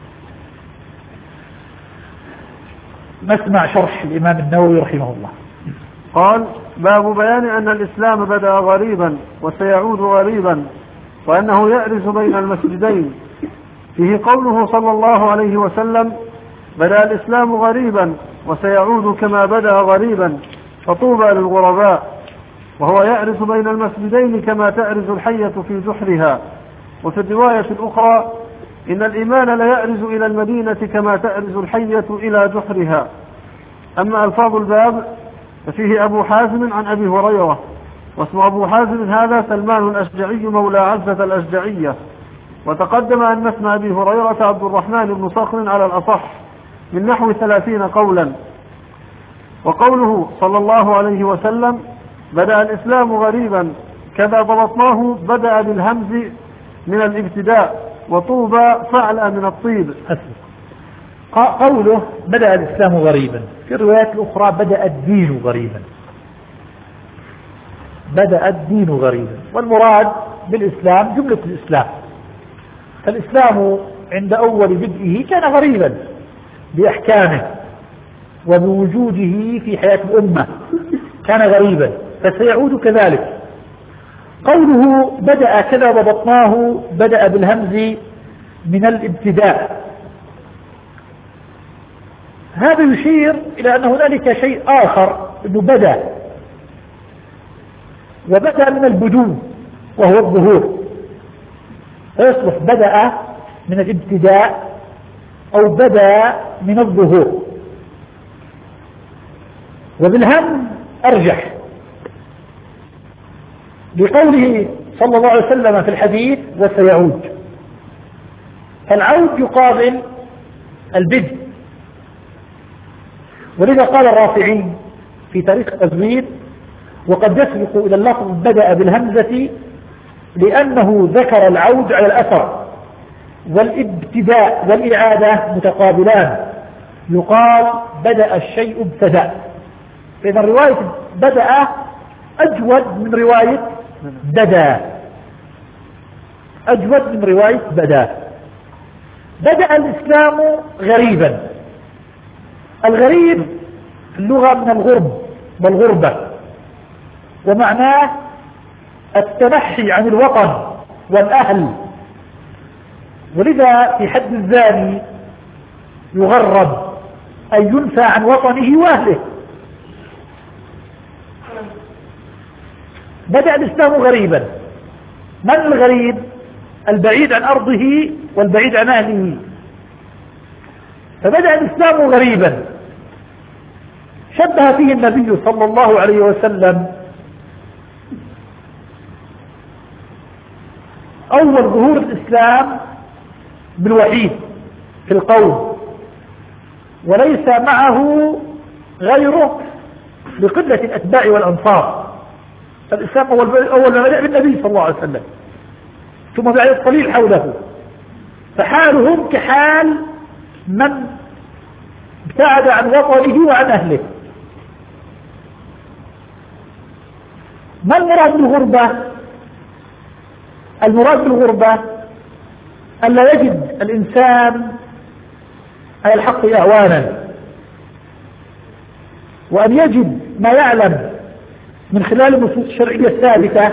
نسمع شرح الإمام النووي رحمه الله. قال باب بيان أن الإسلام بدأ غريبا وسيعود غريبا وأنه يأرز بين المسجدين. فيه قوله صلى الله عليه وسلم بدأ الإسلام غريبا وسيعود كما بدأ غريبا فطوبى للغرباء، وهو يأرز بين المسجدين كما تأرز الحية في جحرها. وفي الرواية الأخرى إن الإيمان لا يأرز إلى المدينة كما تأرز الحية إلى جحرها. أما ألفاظ الباب ففيه أبو حازم عن أبي هريرة، واسم أبو حازم هذا سلمان الأشجعي مولى عزة الأشجعية. وتقدم أن اسم أبي هريرة عبد الرحمن بن صخر على الأصح من نحو 30 قولا. وقوله صلى الله عليه وسلم بدأ الإسلام غريبا كذا ضبطناه بدأ بالهمز من الابتداء وطوبى فعل من الطيب. قوله بدأ الإسلام غريبا، في الروايات الأخرى بدأ الدين غريبا، بدأ الدين غريبا، والمراد بالإسلام جملة الإسلام. فالإسلام عند أول بدئه كان غريبا بأحكامه وبوجوده في حياة الأمة، كان غريبا فسيعود كذلك. قوله بدأ كذا ضبطناه بدأ بالهمز من الابتداء، هذا يشير إلى أن هنالك شيء آخر أنه بدأ، وبدأ من البدو وهو الظهور، فيصبح بدأ من الابتداء أو بدأ من الظهور، وبالهم أرجح لقوله صلى الله عليه وسلم في الحديث وسيعود. فالعود يقابل البدء، ولذا قال الرافعين في تاريخ التزويد وقد يسبق إلى اللفظ بدأ بالهمزة لأنه ذكر العود على الأثر، والابتداء والإعادة متقابلان، يقال بدأ الشيء ابتدأ. فإذا رواية بدأ أجود من رواية بدا، أجود من رواية بدا. بدأ الإسلام غريبا. الغريب في اللغة من الغرب والغربة، ومعناه التنحي عن الوطن والأهل، ولذا في حد الزاني يغرب أي ينفى عن وطنه وأهله. بدأ الإسلام غريبا. من الغريب؟ البعيد عن أرضه والبعيد عن أهله. فبدأ الإسلام غريبا. شبه فيه النبي صلى الله عليه وسلم أول ظهور الإسلام بالوحيد في القوم، وليس معه غيره لقلة الأتباع والأنصار. الإسلام أول ما بدأ بالنبي صلى الله عليه وسلم، ثم بعد القليل حوله، فحالهم كحال من ابتعد عن وطنه وعن أهله. ما المراد بالغربة؟ المراد بالغربة ألا يجد الإنسان على الحق أعوانا، وأن يجد ما يعلم من خلال النصوص الشرعية الثابتة،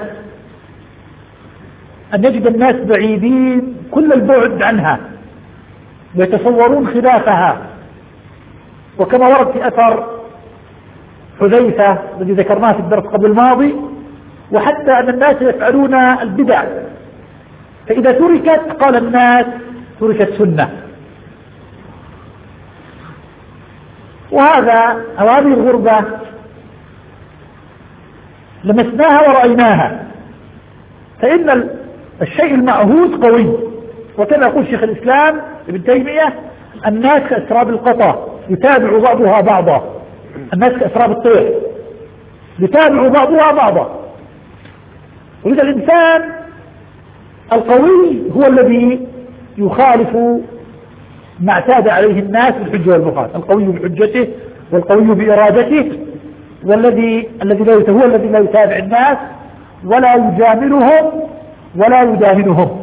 أن يجد الناس بعيدين كل البعد عنها ويتصورون خلافها، وكما ورد في أثر حذيفة الذي ذكرناه في الدرس قبل الماضي، وحتى أن الناس يفعلون البدع، فإذا تركت قال الناس تركت سنة. وهذه الغربة لمسناها ورأيناها. فإن الشيء المعهود قوي، وكما يقول شيخ الإسلام ابن تيمية: الناس كأسراب القطا يتابع بعضها بعضا. الناس كأسراب الطير يتابع بعضها بعضا. ولذا الإنسان القوي هو الذي يخالف ما اعتاد عليه الناس بالحجة والبرهان، القوي بحجته والقوي بإرادته، والذي هو الذي لا يتابع الناس ولا يجاملهم ولا يداهنهم.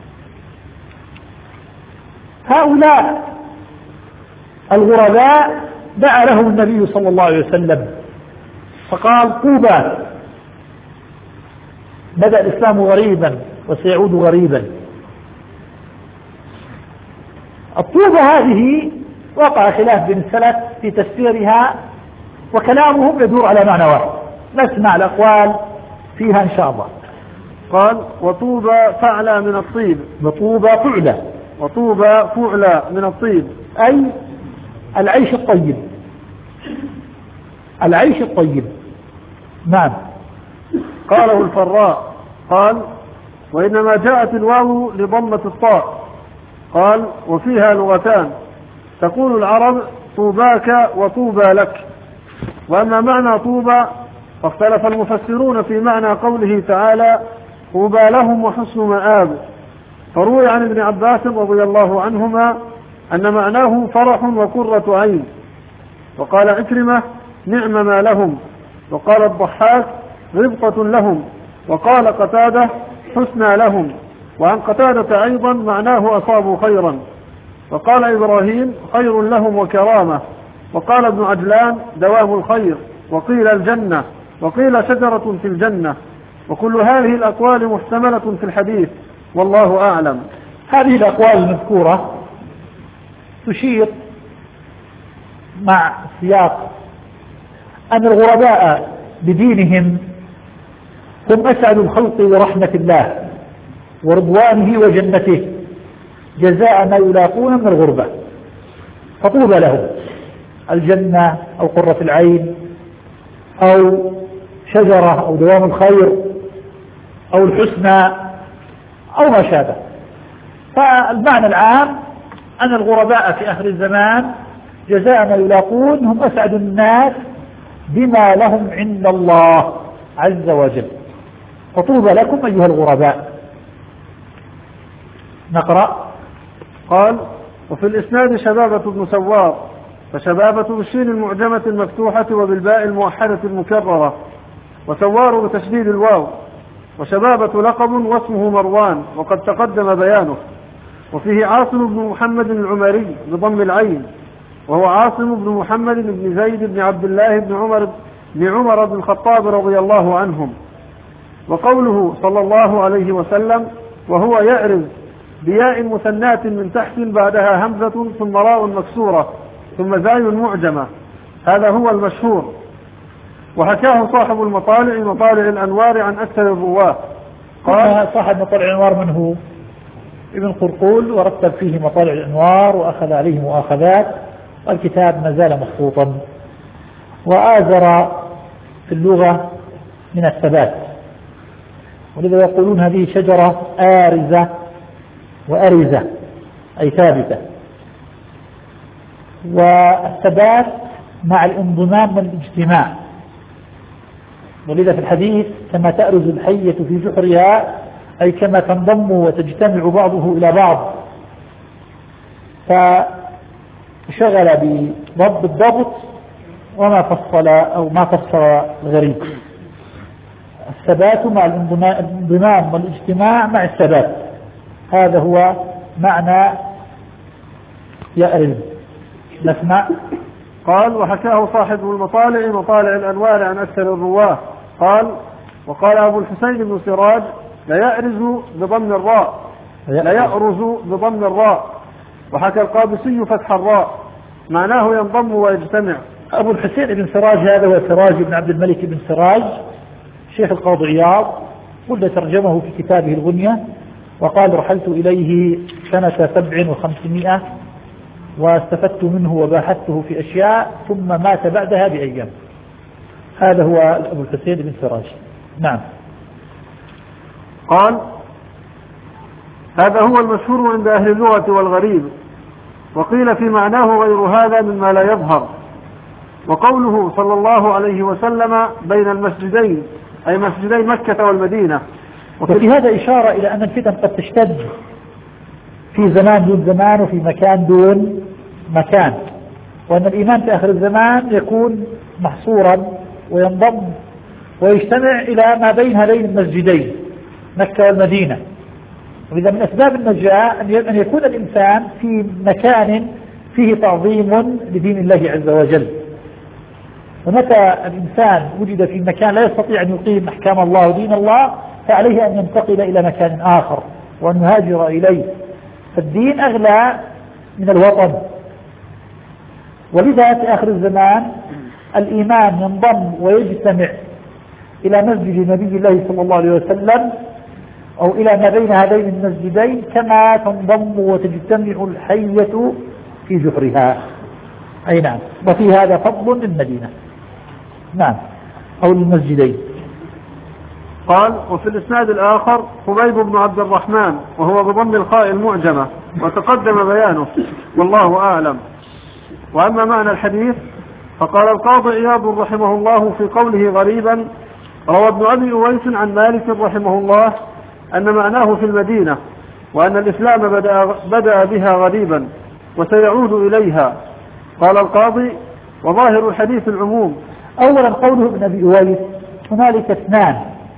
هؤلاء الغرباء دعا لهم النبي صلى الله عليه وسلم فقال: طوبى. بدأ الإسلام غريبا وسيعود غريبا. الطوبى هذه وقع خلاف بين السلف في تفسيرها، وكلامهم يدور على معنى واحد. نسمع الأقوال فيها إن شاء الله. قال: وطوبى فعلى من الطيب. وطوبى فعلى. وطوبى فعلى من الطيب أي العيش الطيب. العيش الطيب. نعم. قاله الفراء قال: وإنما جاءت الواو لضمة الطاء. قال: وفيها لغتان، تقول العرب: طوباك وطوبى لك. وأما معنى طوبى فاختلف المفسرون في معنى قوله تعالى: طوبى لهم وحسن مآب. فروي عن ابن عباس رضي الله عنهما أن معناه فرح وقرة عين. وقال عكرمة: نعم ما لهم. وقال الضحاك: ربقة لهم. وقال قتادة: حسنى لهم. وعن قتادة أيضا معناه أصابوا خيرا. وقال إبراهيم: خير لهم وكرامة. وقال ابن عجلان: دوام الخير. وقيل الجنة. وقيل شجرة في الجنة. وكل هذه الأقوال محتملة في الحديث، والله أعلم. هذه الأقوال المذكورة تشير مع سياق أن الغرباء بدينهم هم أسعد الخلق ورحمة الله ورضوانه وجنته، جزاء ما يلاقون من الغربة. فطوبى لهم الجنة أو قرة العين أو شجرة أو دوام الخير أو الحسنى أو ما شابه. فالمعنى العام أن الغرباء في آخر الزمان جزاء ما يلاقون هم أسعد الناس بما لهم عند الله عز وجل. فطوبى لكم أيها الغرباء. نقرأ. قال: وفي الإسناد شبابة بن سوار فشبابة بالشين المعجمة المفتوحة وبالباء الموحدة المكررة، وسوار بتشديد الواو. وشبابة لقب واسمه مروان وقد تقدم بيانه. وفيه عاصم بن محمد العمري بضم العين، وهو عاصم بن محمد بن زيد بن عبد الله بن عمر بن الخطاب رضي الله عنهم. وقوله صلى الله عليه وسلم وهو يعرض بياء مثنات من تحت بعدها همزة ثم راء مكسورة ثم زاي معجمة، هذا هو المشهور. وحكاه صاحب المطالع مطالع الأنوار عن أكثر الرواه. قال صاحب مطالع الأنوار من هو؟ ابن قرقول، ورتب فيه مطالع الأنوار وأخذ عليه مؤاخذات، والكتاب ما زال مخطوطا. وآزر في اللغة من الثبات، ولذا يقولون هذه شجرة آرزة وأرزة أي ثابتة. والثبات مع الانضمام والاجتماع، ولذا في الحديث كما تأرز الحية في جحرها أي كما تنضم وتجتمع بعضه إلى بعض. فشغل بضبط الضبط وما فصل أو ما فصل الغريب. الثبات مع الانضمام والاجتماع مع الثبات، هذا هو معنى يأرز. نسمع. قال وحكاه صاحب المطالع مطالع الأنوار عن أكثر الرواه. قال وقال أبو الحسين بن سراج لا يأرز بضم الراء، لا يأرز بضم الراء. وحكى القابسي فتح الراء معناه ينضم ويجتمع. أبو الحسين بن سراج هذا هو سراج بن عبد الملك بن سراج شيخ القاضي عياض، قد ترجمه في كتابه الغنية، وقال رحلت إليه سنة 700 واستفدت منه وباحثته في أشياء ثم مات بعدها بأيام. هذا هو أبو الحسين بن سراج. نعم. قال هذا هو المشهور عند أهل اللغة والغريب، وقيل في معناه غير هذا مما لا يظهر. وقوله صلى الله عليه وسلم بين المسجدين أي مسجدي مكة والمدينة. وفي هذا إشارة إلى أن الفتن قد تشتد في زمان دون زمان وفي مكان دون مكان، وأن الإيمان في آخر الزمان يكون محصورا وينضم ويجتمع إلى ما بين هذين المسجدين مكة والمدينة. وإذا من أسباب النجاة أن يكون الإنسان في مكان فيه تعظيم لدين الله عز وجل. ومتى الإنسان وجد في مكان لا يستطيع أن يقيم أحكام الله ودين الله فعليه أن ينتقل إلى مكان آخر وأن يهاجر إليه، فالدين أغلى من الوطن. ولذا في آخر الزمان الإيمان ينضم ويجتمع إلى مسجد نبي الله صلى الله عليه وسلم أو إلى ما بين هذين المسجدين كما تنضم وتجتمع الحية في جحرها. أي نعم. وفي هذا فضل للمدينة. نعم، أو المسجدين. قال وفي الإسناد الآخر خبيب بن عبد الرحمن وهو بضم الخاء المعجمة وتقدم بيانه والله أعلم. وأما معنى الحديث فقال القاضي عياض رحمه الله في قوله غريبا روى ابن أبي أويس عن مالك رحمه الله أن معناه في المدينة، وأن الإسلام بدأ بها غريبا وسيعود إليها. قال القاضي وظاهر الحديث العموم. أولا قوله ابن أبي أويس هنالك اثنان،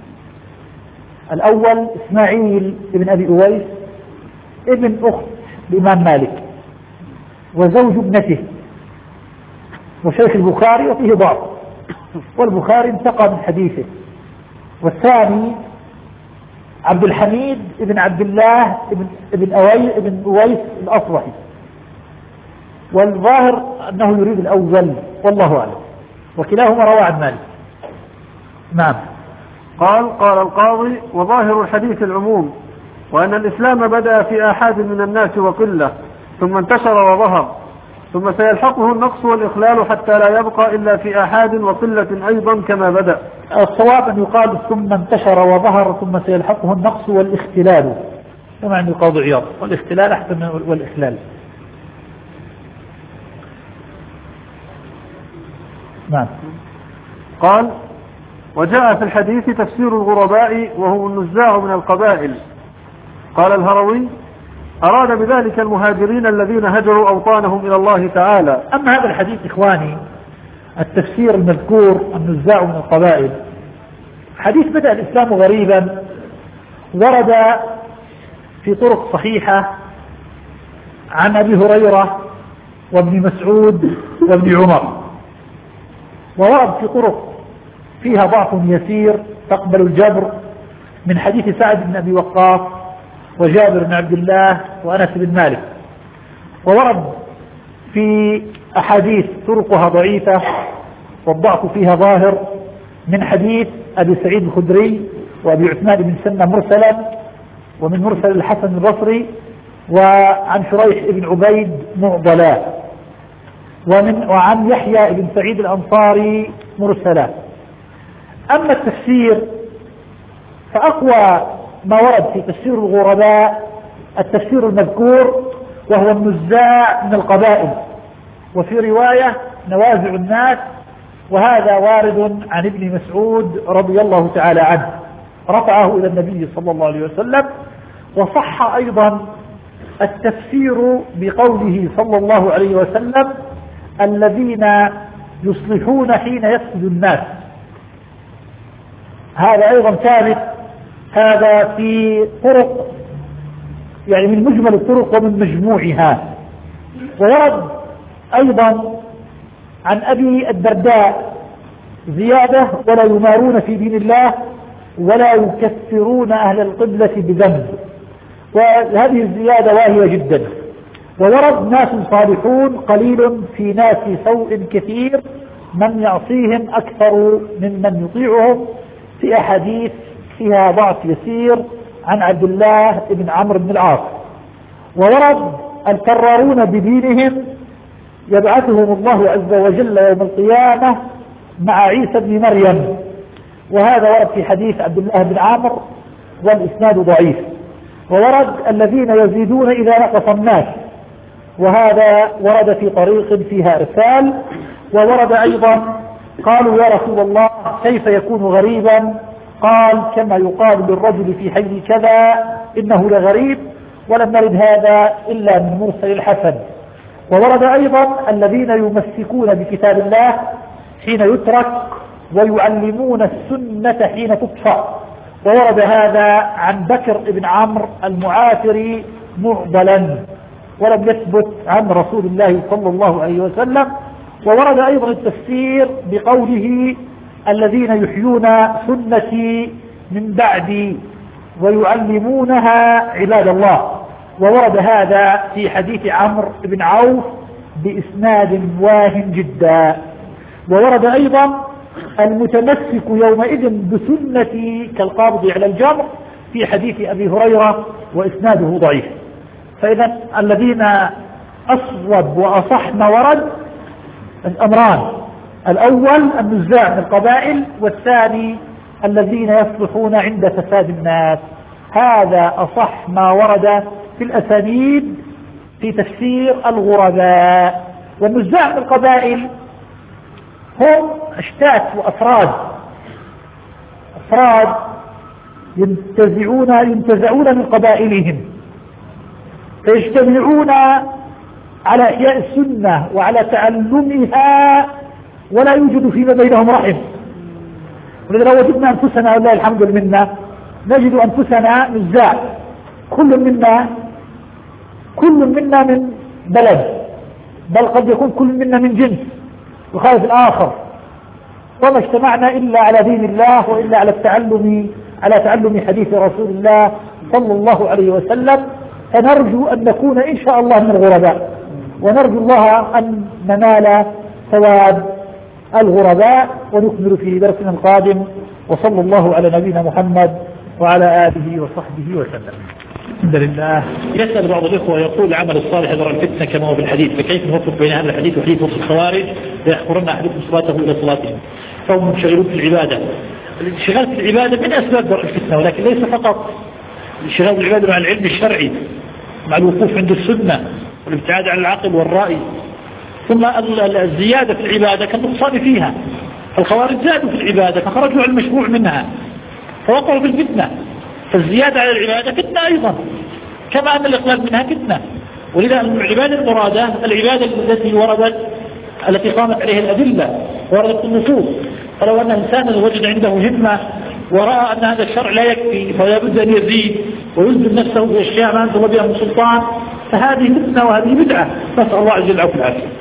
الأول إسماعيل ابن أبي أويس ابن أخت الإمام مالك وزوج ابنته وشيخ البخاري وفيه ضعف، والبخاري انتقى من حديثه. والثاني عبد الحميد ابن عبد الله ابن أويس الأصبحي، والظاهر أنه يريد الأول والله أعلم، وكلاهما روى عن مالك. نعم. قال القاضي وظاهر الحديث العموم، وأن الإسلام بدأ في آحاد من الناس وقلة ثم انتشر وظهر، ثم سيلحقه النقص والإخلال حتى لا يبقى إلا في آحاد وقلة أيضا كما بدأ. الصواب أن يقال ثم انتشر وظهر ثم سيلحقه النقص والاختلال كما عند القاضي عياض، والاختلال أحسن من والإخلال. نعم. قال وجاء في الحديث تفسير الغرباء وهم النزاع من القبائل. قال الهروي أراد بذلك المهاجرين الذين هجروا أوطانهم إلى الله تعالى. أما هذا الحديث إخواني التفسير المذكور النزاع من القبائل، حديث بدأ الإسلام غريبا، ورد في طرق صحيحة عن أبي هريرة وابن مسعود وابن عمر، وورد في طرق فيها ضعف يسير تقبل الجبر من حديث سعد بن أبي وقاص وجابر بن عبد الله وأنس بن مالك، وورد في أحاديث طرقها ضعيفة والضعف فيها ظاهر من حديث أبي سعيد الخدري وأبي عثمان بن سنة مرسلا، ومن مرسل الحسن البصري، وعن شريح بن عبيد معضلا، وعن يحيى بن سعيد الأنصاري مرسلا. أما التفسير فأقوى ما ورد في تفسير الغرباء التفسير المذكور وهو النزاع من القبائل، وفي رواية نوازع الناس، وهذا وارد عن ابن مسعود رضي الله تعالى عنه رفعه إلى النبي صلى الله عليه وسلم. وصح أيضا التفسير بقوله صلى الله عليه وسلم الذين يصلحون حين يفسد الناس، هذا أيضا ثابت، هذا في طرق يعني من مجمل الطرق ومن مجموعها. وورد أيضا عن أبي الدرداء زيادة ولا يمارون في دين الله ولا يكفرون أهل القبلة بذنب، وهذه الزيادة واهية جدا. وورد ناس صالحون قليل في ناس سوء كثير من يعصيهم أكثر ممن يطيعهم، في أحاديث فيها ضعف يسير عن عبد الله بن عمرو بن العاص. وورد الكرارون بدينهم يبعثهم الله عز وجل يوم القيامة مع عيسى بن مريم، وهذا ورد في حديث عبد الله بن عمرو والإسناد ضعيف. وورد الذين يزيدون إذا نقص الناس، وهذا ورد في طريق فيها إرسال. وورد أيضا قالوا يا رسول الله كيف يكون غريبا؟ قال كما يقال للرجل في حي كذا إنه لغريب، ولم نرد هذا إلا من مرسل الحسن. وورد أيضا الذين يمسكون بكتاب الله حين يترك ويعلمون السنة حين تطفأ، وورد هذا عن بكر بن عمرو المعافري معضلا ولم يثبت عن رسول الله صلى الله عليه وسلم. وورد أيضا التفسير بقوله الذين يحيون سنتي من بعدي ويعلمونها عباد الله، وورد هذا في حديث عمرو بن عوف بإسناد واهن جدا. وورد أيضا المتمسك يومئذ بسنتي كالقابض على الجمر في حديث أبي هريرة وإسناده ضعيف. فإذا الذين أصوب وأصح ما ورد الأمران، الأول النزاع من القبائل، والثاني الذين يصلحون عند فساد الناس. هذا أصح ما ورد في الأسانيد في تفسير الغرباء. والنزاع من القبائل هم أشتات وأفراد ينتزعون من قبائلهم فيجتمعون على إحياء السنة وعلى تعلمها، ولا يوجد فيما بينهم رحم. ولذا لو وجدنا أنفسنا والله الحمد لله نجد أنفسنا نزاع، كل منا من بلد، بل قد يكون كل منا من جنس يخالف الآخر، وما اجتمعنا إلا على دين الله وإلا على تعلم حديث رسول الله صلى الله عليه وسلم. فنرجو أن نكون إن شاء الله من الغرباء، ونرجو الله أن ننال ثواب الغرباء. ونكمل في درسنا القادم، وصلى الله على نبينا محمد وعلى آله وصحبه وسلم. الحمد لله. يسأل بعض الإخوة يقول العمل الصالح يضر الفتنة كما هو في الحديث، فكيف نوفق بين هذا الحديث وحديث وصف الخوارج ليحقرن أحدكم صلاته إلى صلاتهم فهم منشغلون في العبادة؟ الانشغال في العبادة من أسباب درء الفتنة، ولكن ليس فقط الانشغال في العبادة مع العلم الشرعي، مع الوقوف عند السنة والابتعاد عن العقل والرأي، ثم الزيادة في العبادة كالنقصان فيها. الخوارج زادوا في العبادة فخرجوا عن المشروع منها فوقعوا في الفتنة، فالزيادة على العبادة فتنة أيضا. كما أن الإقلال منها فتنة. ولذا العبادة المرادة العبادة التي قامت عليها الأدلة وردت النصوص. فلو أن إنسانا وجد عنده همة ورأى أن هذا الشرع لا يكفي فلا بد أن يزيد ويلزم نفسه بأشياء ما أنزل بها من سلطان، فهذه فتنة وهذه بدعة، نسأل الله عز وجل العافية.